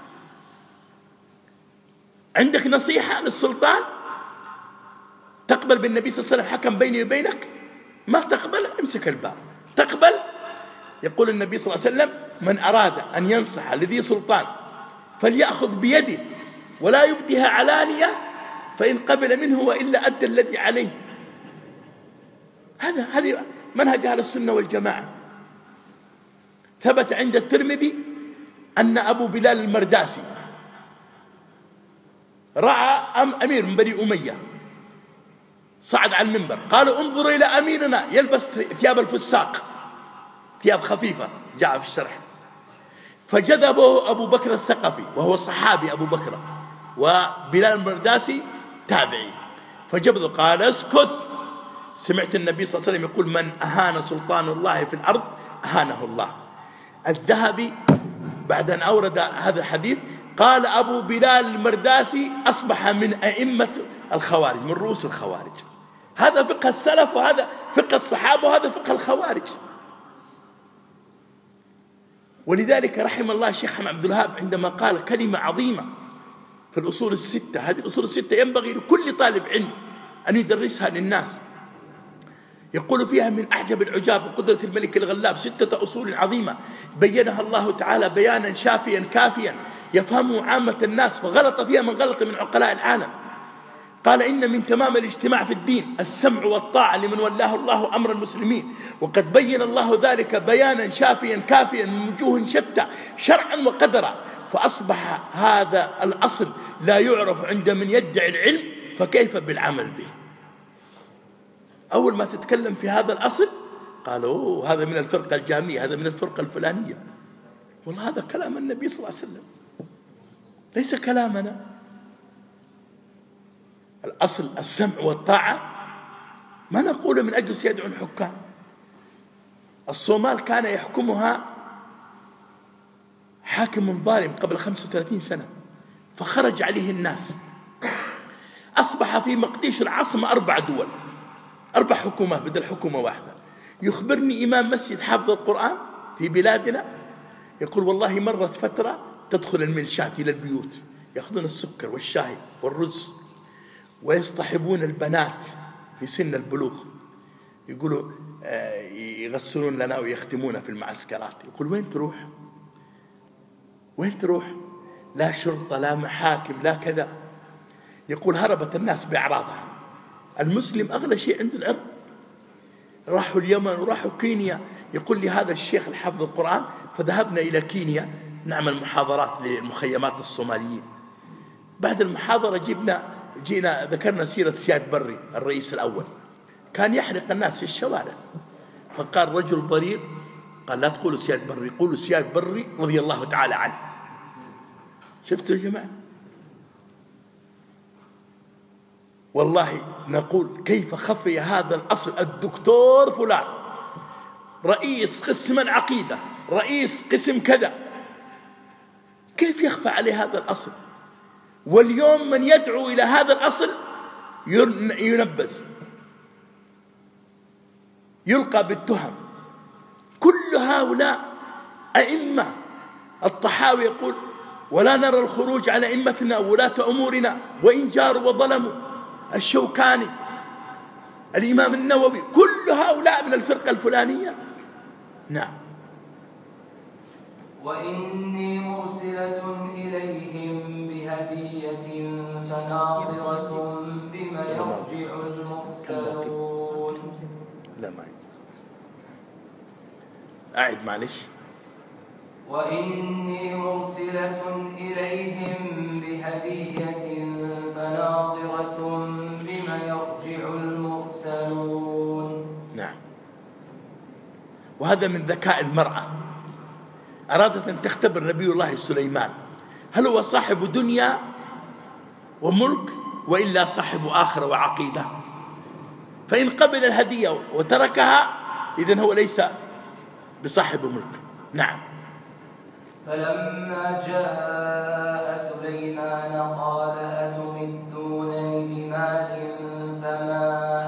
عندك نصيحة للسلطان تقبل بالنبي صلى الله عليه وسلم حكم بيني وبينك؟ ما تقبل امسك الباب. تقبل؟ يقول النبي صلى الله عليه وسلم من أراد أن ينصح لذي سلطان فليأخذ بيده ولا يبديها علانية، فإن قبل منه وإلا أدى الذي عليه. هذه منهج أهل السنة والجماعة. ثبت عند الترمذي أن أبو بلال المرداسي رأى أمير من بني أمية صعد على المنبر، قالوا انظروا إلى أميرنا يلبس ثياب الفساق، ثياب خفيفة جاء في الشرح. فجذبه أبو بكر الثقفي وهو صحابي أبو بكر، وبلال المرداسي تابعي، فجذبه قال اسكت، سمعت النبي صلى الله عليه وسلم يقول من أهان سلطان الله في الأرض أهانه الله. الذهبي بعد أن أورد هذا الحديث قال أبو بلال المرداسي أصبح من أئمة الخوارج، من رؤوس الخوارج. هذا فقه السلف وهذا فقه الصحابة وهذا فقه الخوارج. ولذلك رحم الله الشيخ محمد عبد الوهاب عندما قال كلمة عظيمة في الأصول الستة. هذه الأصول الستة ينبغي لكل طالب علم أن يدرسها للناس. يقول فيها من أعجب العجاب وقدرة الملك الغلاب 6 أصول عظيمة بينها الله تعالى بيانا شافيا كافيا يفهمه عامة الناس، فغلط فيها من غلط من عقلاء العالم. قال إن من تمام الاجتماع في الدين السمع والطاعة لمن ولاه الله أمر المسلمين، وقد بين الله ذلك بيانا شافيا كافيا من وجوه شتى شرعا وقدرا، فأصبح هذا الأصل لا يعرف عند من يدعي العلم، فكيف بالعمل به؟ أول ما تتكلم في هذا الأصل قالوا هذا من الفرقة الجامية، هذا من الفرقة الفلانية. والله هذا كلام النبي صلى الله عليه وسلم ليس كلامنا. الأصل السمع والطاعة، ما نقول من أجل يدعو الحكام. الصومال كان يحكمها حاكم ظالم قبل 35 سنة، فخرج عليه الناس، أصبح في مقديش العاصمة 4 دول، 4 حكومات بدل حكومة واحدة. يخبرني إمام مسجد حافظ القرآن في بلادنا يقول والله مرت فترة تدخل الميليشيات إلى البيوت يأخذون السكر والشاي والرز ويصطحبون البنات في سن البلوغ، يقولوا يغسلون لنا ويختمون في المعسكرات. يقول وين تروح؟ وين تروح؟ لا شرطة لا محاكم لا كذا. يقول هربت الناس بأعراضها. المسلم أغلى شيء عنده العرض. راحوا اليمن وراحوا كينيا. يقول لي هذا الشيخ الحافظ القرآن فذهبنا إلى كينيا نعمل محاضرات للمخيمات الصوماليين. بعد المحاضرة جينا ذكرنا سيرة سياد بري الرئيس الأول، كان يحرق الناس في الشوارع، فقال رجل ضرير قال لا تقولوا سياد بري، قولوا سياد بري رضي الله تعالى عنه. شفتوا يا جماعة؟ والله نقول كيف خفي هذا الأصل؟ الدكتور فلان رئيس قسم العقيدة، رئيس قسم كذا، كيف يخفى عليه هذا الأصل؟ واليوم من يدعو إلى هذا الأصل ينبذ، يلقى بالتهم. كل هؤلاء أئمة. الطحاوي يقول ولا نرى الخروج على أئمتنا ولاة أمورنا وإن جاروا وظلموا. الشوكاني، الإمام النووي، كل هؤلاء من الفرقة الفلانية. نعم. وإني مرسلة إليهم بهدية فناظرة بما يرجع المرسلون. لا ما أعد معلش. وإني مرسلة إليهم بهدية فناظرة بما يرجع المرسلون. نعم. وهذا من ذكاء المرأة. أرادت أن تختبر نبي الله سليمان هل هو صاحب دنيا وملك وإلا صاحب آخرة وعقيدة. فإن قبل الهدية وتركها إذن هو ليس بصاحب ملك. نعم. فلما جاء سليمان قال أتمدونني بمال فما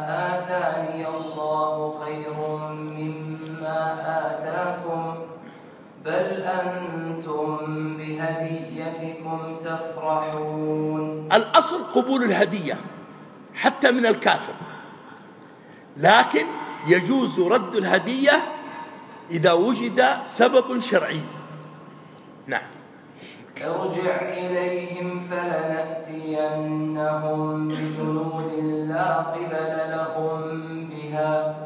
بهديتكم تفرحون. الأصل قبول الهدية حتى من الكافر، لكن يجوز رد الهدية إذا وجد سبب شرعي. نعم. ارجع إليهم فلنأتينهم بجنود لا قبل لهم بها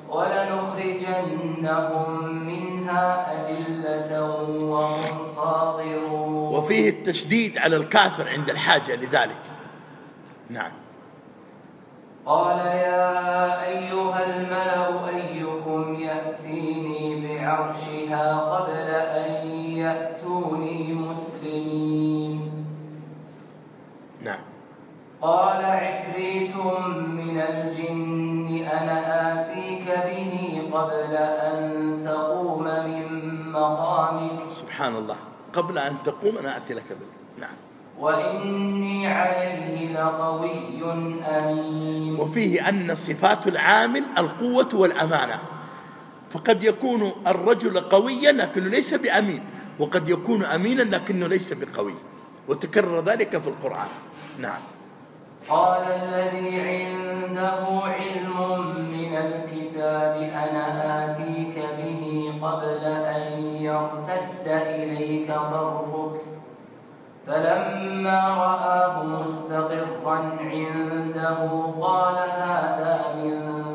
ولنخرجنهم منها أذلة وهم صاغرون. وفيه التشديد على الكافر عند الحاجة لذلك. نعم. قال يا أيها الملأ أيكم يأتيني بعرشها قبل أن يأتوني مسلمين. نعم. قال عفريت من الجن أنا آتيك به قبل أن تقوم من مقامك. سبحان الله، قبل أن تقوم أنا أتي لك به. نعم. وإني عليه لقوي أمين. وفيه أن صفات العامل القوة والأمانة، فقد يكون الرجل قويا لكنه ليس بأمين، وقد يكون أمينا لكنه ليس بقوي، وتكرر ذلك في القرآن. نعم. قال الذي عنده علم من الكتاب أنا آتيك به قبل أن يرتد إليك طرفك فلما رآه مستقرا عنده قال هذا من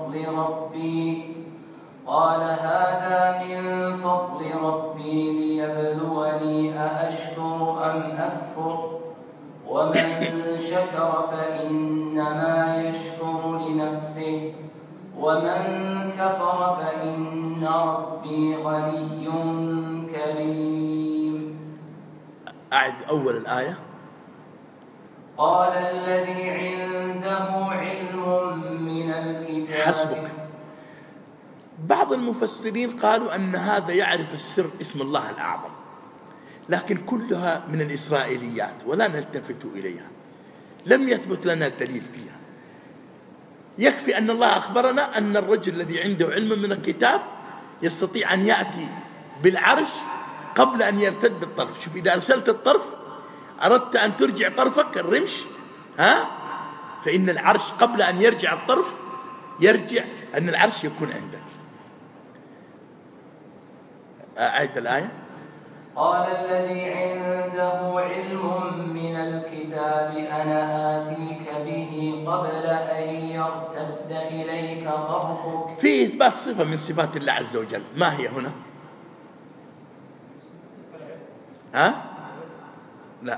فضل ربي ليبلوني أأشكر أم أكفر ومن شكر فإنما يشكر لنفسه ومن كفر فإن ربي غني كريم. أعد أول الآية. قال الذي عنده علم من الكتاب. حسبك. بعض المفسرين قالوا أن هذا يعرف السر اسم الله الأعظم، لكن كلها من الإسرائيليات ولا نلتفت إليها، لم يثبت لنا دليل فيها. يكفي أن الله أخبرنا أن الرجل الذي عنده علم من الكتاب يستطيع أن يأتي بالعرش قبل أن يرتد الطرف. شوف، إذا أرسلت الطرف أردت أن ترجع طرفك الرمش فإن العرش قبل أن يرجع الطرف يرجع أن العرش يكون عندك. أعد الآية. قال الذي عنده علم من الكتاب أنا آتيك به قبل أن يرتد إليك طرفك. في إثبات صفة من صفات الله عز وجل، ما هي هنا؟ لا.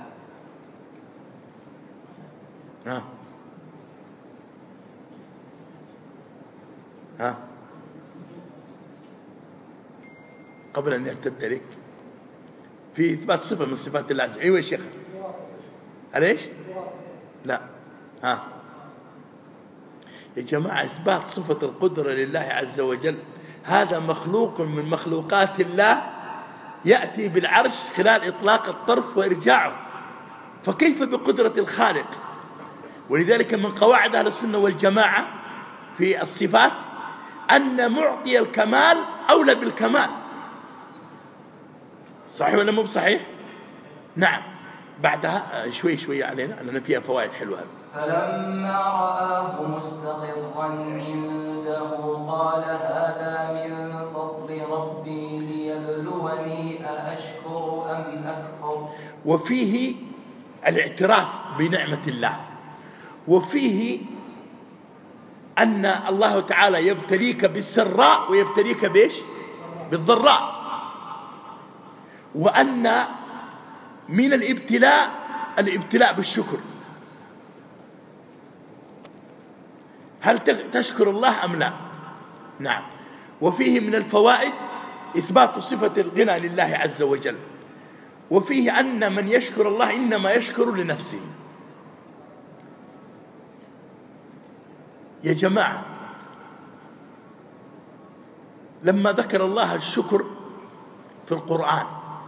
قبل أن يرتد إليك، في إثبات صفة من صفات الله عز وجل. أيوة يا شيخ. ليش؟ لا. يا جماعة، إثبات صفة القدرة لله عز وجل هذا مخلوق من مخلوقات الله، يأتي بالعرش خلال إطلاق الطرف وإرجاعه، فكيف بقدرة الخالق؟ ولذلك من قواعد أهل السنة والجماعة في الصفات أن معطي الكمال أولى بالكمال. صحيح ولا مو بصحيح؟ نعم. بعدها شوي علينا لأن فيها فوائد حلوة. فلما رآه مستقرا عنده قال هذا من فضل ربي ليبلوني أأشكر أم أكفر. وفيه الاعتراف بنعمة الله، وفيه أن الله تعالى يبتليك بالسراء ويبتليك بإيش؟ بالضراء، وأن من الابتلاء بالشكر. هل تشكر الله أم لا؟ نعم. وفيه من الفوائد إثبات صفة الغنى لله عز وجل، وفيه أن من يشكر الله إنما يشكر لنفسه. يا جماعة، لما ذكر الله الشكر في القرآن،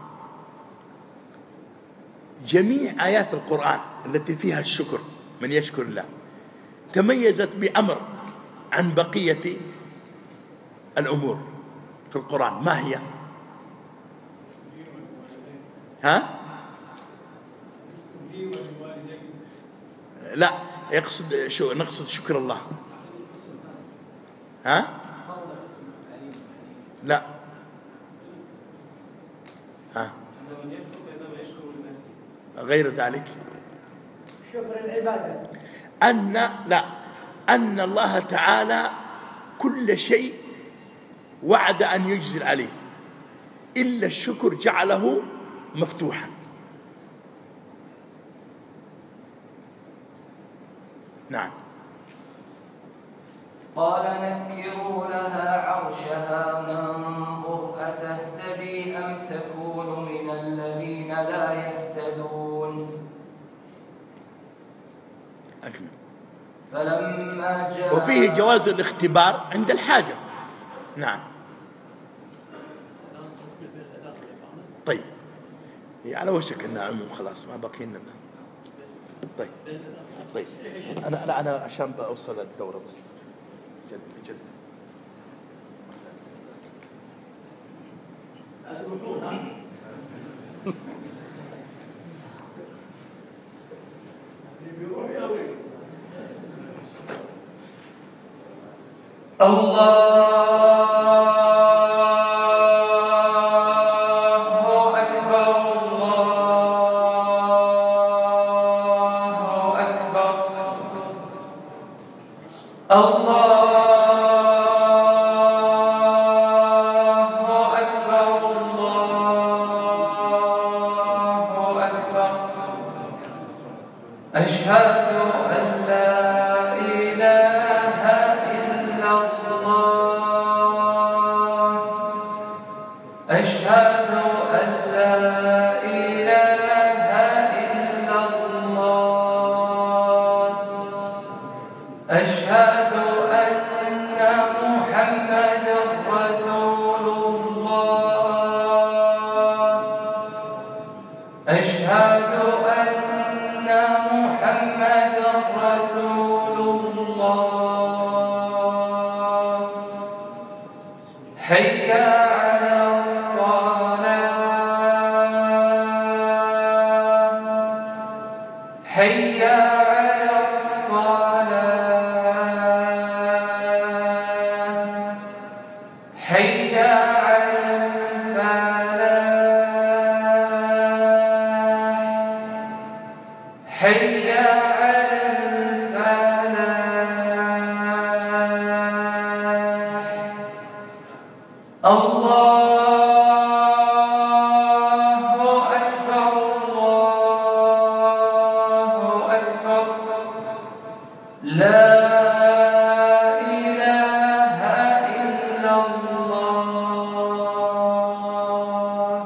جميع آيات القرآن التي فيها الشكر من يشكر الله تميزت بأمر عن بقية الأمور في القرآن. ما هي؟ لا، نقصد شكر الله. ها؟ لا. ها؟ غير ذلك شكر العبادة. أن الله تعالى كل شيء وعد أن يجزل عليه، إلا الشكر جعله مفتوحا. نعم. قال نكروا لها عرشها ننظر أتهتدي أم تكون من الذين لا يهتدون. أكمل. فلما جاء وفيه جواز الاختبار عند الحاجة. نعم. طيب، على وشك النعم خلاص ما بقي لنا. طيب أنا عشان بأوصل الدورة بس جد. أشهد أن لا إله إلا الله أشهد أن لا إله إلا الله أشهد أن محمدا رسول الله أشهد أن محمدا رسول الله حي على الصلاة حي على الصلاة حي على الفلاح حي على الفلاح الله أكبر الله أكبر لا إله إلا الله.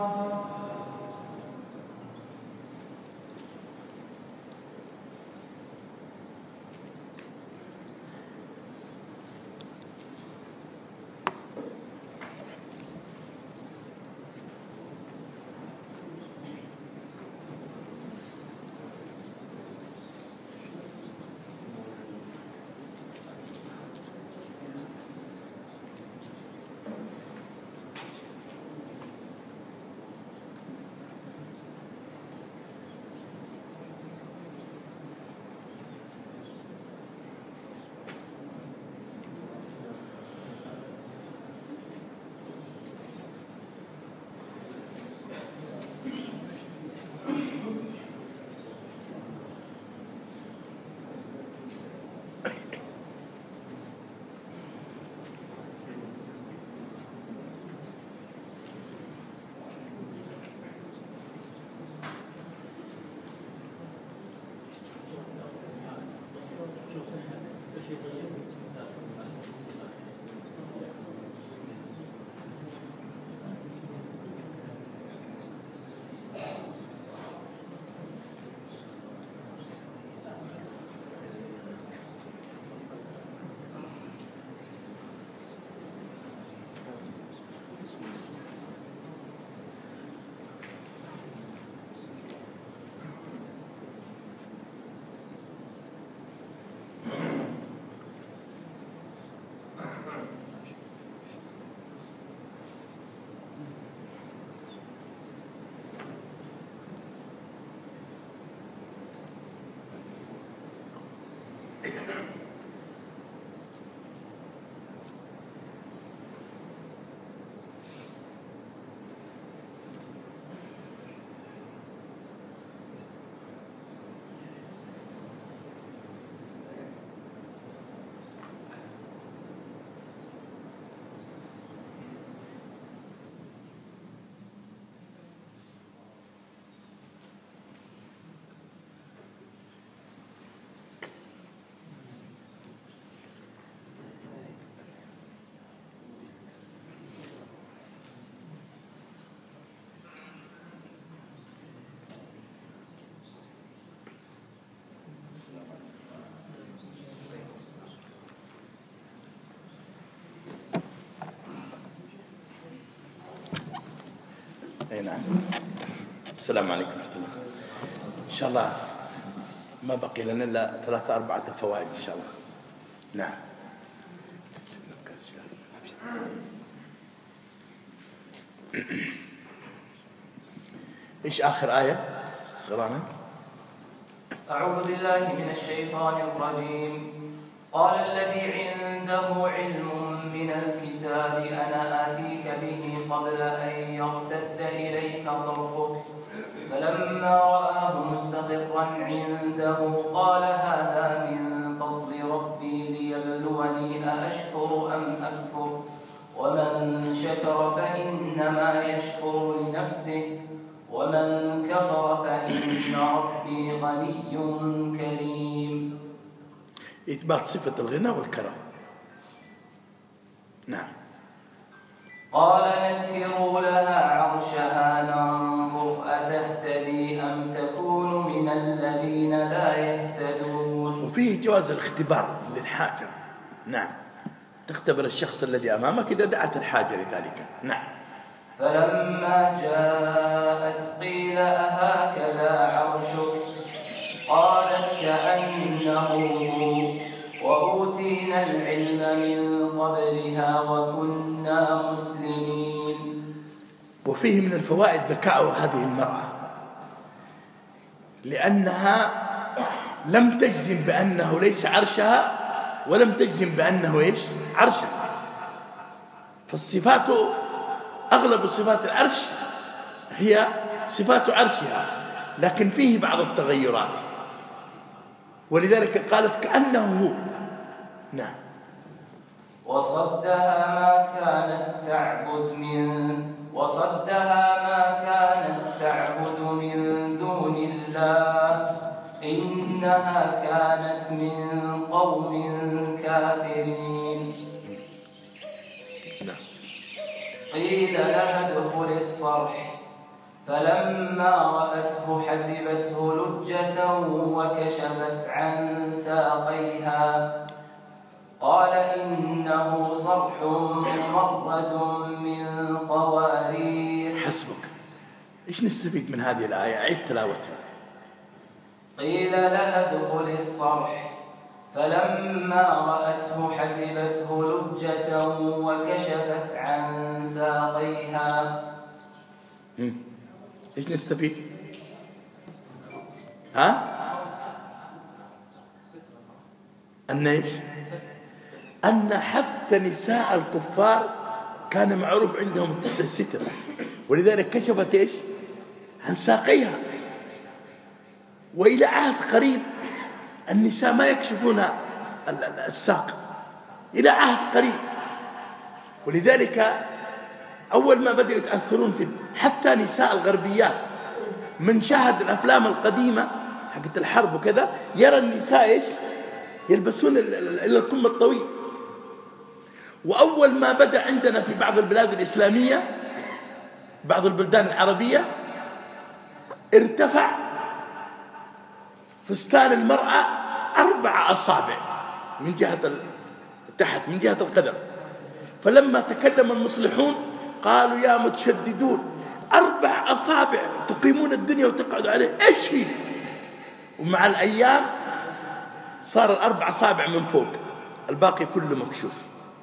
أي نعم. السلام عليكم ورحمة الله. إن شاء الله ما بقي لنا إلا 3-4 فوائد إن شاء الله. نعم. إيش آخر آية قرأنا؟ أعوذ بالله من الشيطان الرجيم. قال الذي عنده علم من الكتاب أنا آتيك به قبل أن يرتد إليك طرفك فلما رآه مستقرا عنده قال هذا من فضل ربي ليبلوني أأشكر أم أكفر ومن شكر فإنما يشكر لنفسه ومن كفر فإن ربي غني كريم. إثبات صفة الغنى والكرم. نعم. قال نكروا لها عرشها ننظر أتهتدي أم تكون من الذين لا يهتدون. وفيه جواز الاختبار للحاجة. نعم. تختبر الشخص الذي أمامك إذا دعت الحاجة لذلك. نعم. فلما جاءت قيل أهكذا عرشك قالت كأنه هو وأوتينا العلم من قبلها وكنا مسلمين. وفيه من الفوائد ذكاء هذه المرأة لأنها لم تجزم بأنه ليس عرشها ولم تجزم بأنه إيش عرشها. فالصفات أغلب صفات العرش هي صفات عرشها لكن فيه بعض التغيرات ولذلك قالت كأنه هو. نعم. وصدها ما كانت تعبد من دون الله إنها كانت من قوم كافرين. قيل لها ادخل الصرح فلما رأته حسبته لجة وكشفت عن ساقيها قال إنه صرح ممرد من قوارير. حسبك. إيش نستفيد من هذه الآية؟ عيد تلاوتها. قيل لها ادخل الصرح فلما رأته حسبته لجة وكشفت عن ساقيها. إيش نستفيد؟ أن إيش؟ أن حتى نساء الكفار كان معروف عندهم الستر ولذلك كشفت إيش؟ عن ساقيها. وإلى عهد قريب النساء ما يكشفون الساق إلى عهد قريب ولذلك أول ما بدأوا يتأثرون في حتى نساء الغربيات من شاهد الأفلام القديمة حقت الحرب وكذا يرى النساء إيش يلبسون إلى الكم الطويل. وأول ما بدأ عندنا في بعض البلاد الإسلامية بعض البلدان العربية ارتفع فستان المرأة 4 أصابع من جهة تحت من جهة القدم. فلما تكلم المصلحون قالوا يا متشددون 4 أصابع تقيمون الدنيا وتقعدوا عليه إيش فيه؟ ومع الأيام صار 4 أصابع من فوق الباقي كله مكشوف.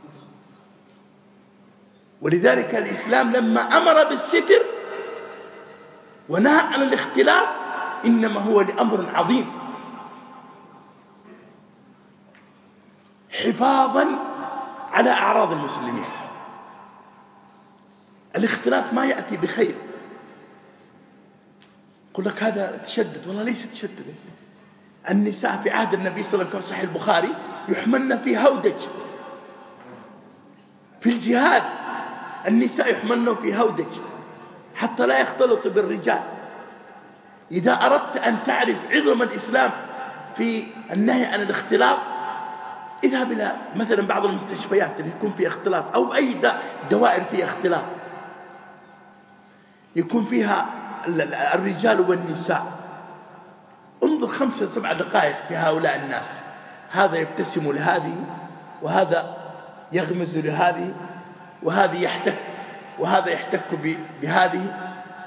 ولذلك الإسلام لما أمر بالستر ونهى عن الاختلاط إنما هو لأمر عظيم حفاظا على أعراض المسلمين. الاختلاط ما يأتي بخير. يقول لك هذا تشدد، والله ليس تشدد. النساء في عهد النبي صلى الله عليه وسلم كما صحيح البخاري يحملن في هودج في الجهاد. النساء يحملن في هودج حتى لا يختلط بالرجال. إذا أردت أن تعرف عظم الإسلام في النهي عن الاختلاط اذهب إلى مثلا بعض المستشفيات اللي يكون فيها اختلاط أو أي دوائر فيها اختلاط يكون فيها الرجال والنساء. انظر 5-7 دقائق في هؤلاء الناس، هذا يبتسم لهذه وهذا يغمز لهذه وهذه يحتك وهذا يحتك بهذه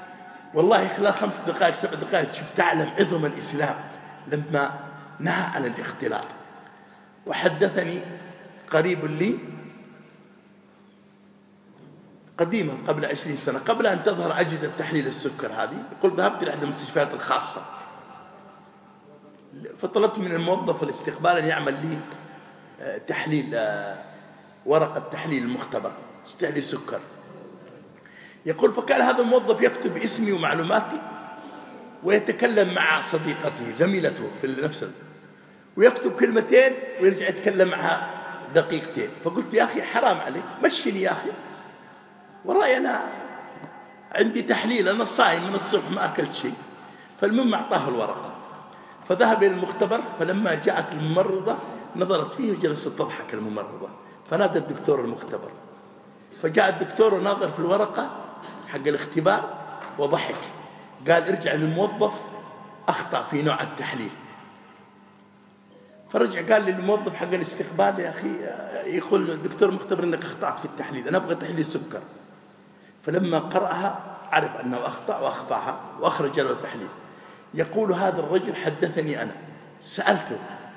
والله خلال 5 دقائق 7 دقائق شوف تعلم عظم الإسلام لما نهى عن الاختلاط. وحدثني قريب لي قديما قبل 20 سنة قبل أن تظهر أجهزة تحليل السكر هذه، يقول ذهبت لإحدى المستشفيات الخاصة فطلبت من الموظف الاستقبال أن يعمل لي تحليل ورقة تحليل المختبر تحليل سكر. يقول فكان هذا الموظف يكتب اسمي ومعلوماتي ويتكلم مع صديقته زميلته في نفس ويكتب كلمتين ويرجع يتكلم معها دقيقتين. فقلت يا أخي حرام عليك مشيني يا أخي ورأي أنا عندي تحليل أنا صايم من الصبح ما أكلت شيء. فالمهم أعطاه الورقة فذهب إلى المختبر. فلما جاءت الممرضة نظرت فيه وجلست تضحك الممرضة فنادى الدكتور المختبر. فجاء الدكتور وناظر في الورقة حق الاختبار وضحك قال ارجع للموظف أخطأ في نوع التحليل. فرجع قال للموظف حق الاستقبال يا أخي يقول الدكتور المختبر أنك أخطأت في التحليل أنا أبغى تحليل سكر. فلما قرأها عرف أنه أخطأ وأخفاها وأخرج له تحليل. يقول هذا الرجل حدثني أنا سألته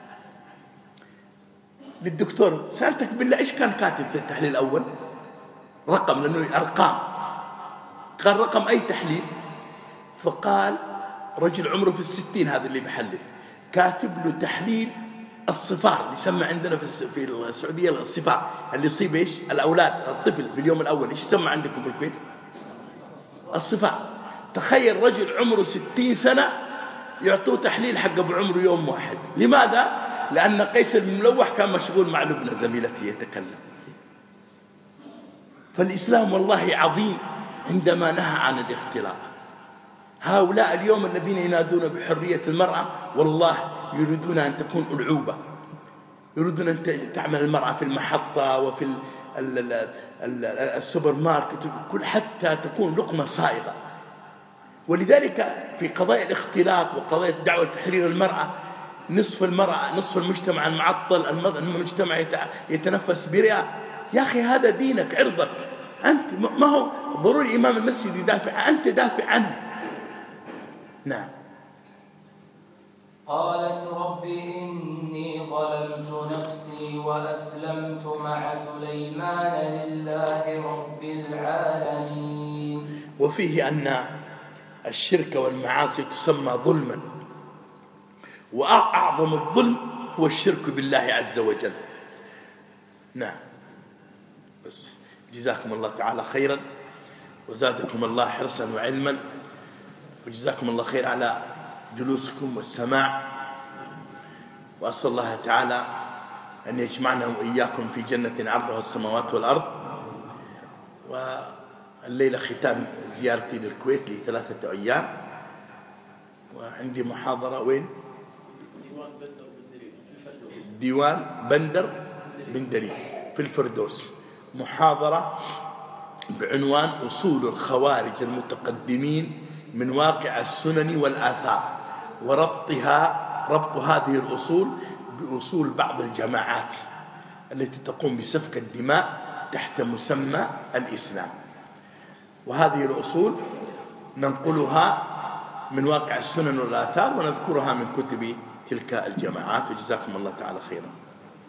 للدكتور سألتك بالله إيش كان كاتب في التحليل الأول رقم لأنه أرقام قال رقم أي تحليل. فقال رجل عمره في 60 هذا اللي بحلل كاتب له تحليل الصفار اللي يسمى عندنا في السعودية الصفار اللي يصيب إيش الأولاد الطفل في اليوم الأول إيش يسمى عندكم في الكويت الصفار. تخيل رجل عمره 60 سنة يعطوه تحليل حق أبو عمره يوم واحد. لماذا؟ لأن قيس الملوح كان مشغول مع لبنى زميلته يتكلم. فالإسلام والله عظيم عندما نهى عن الاختلاط. هؤلاء اليوم الذين ينادون بحرية المرأة والله يريدون أن تكون ألعوبة، يريدون أن تعمل المرأة في المحطة وفي السوبر ماركت حتى تكون لقمة صائغة. ولذلك في قضايا الاختلاط وقضايا دعوة تحرير المرأة نصف المرأة نصف المجتمع المعطل المجتمع يتنفس برئة. يا أخي هذا دينك عرضك أنت ما هو ضروري إمام المسجد يدافع أنت دافع عنه. نعم. قالت رب إني ظلمت نفسي وأسلمت مع سليمان لله رب العالمين. وفيه أن الشرك والمعاصي تسمى ظلما وأعظم الظلم هو الشرك بالله عز وجل. نعم. بس جزاكم الله تعالى خيرا وزادكم الله حرصا وعلما وجزاكم الله خير على جلوسكم والسماع. وأسأل الله تعالى أن يجمعنا وإياكم في جنة عرضها السماوات والأرض. والليلة ختام زيارتي للكويت لي 3 أيام وعندي محاضرة وين؟ ديوان بندر بندري في الفردوس. محاضرة بعنوان أصول الخوارج المتقدمين من واقع السنن والآثار وربط هذه الأصول بأصول بعض الجماعات التي تقوم بسفك الدماء تحت مسمى الإسلام. وهذه الأصول ننقلها من واقع السنن والآثار ونذكرها من كتب تلك الجماعات. وجزاكم الله تعالى خيرا.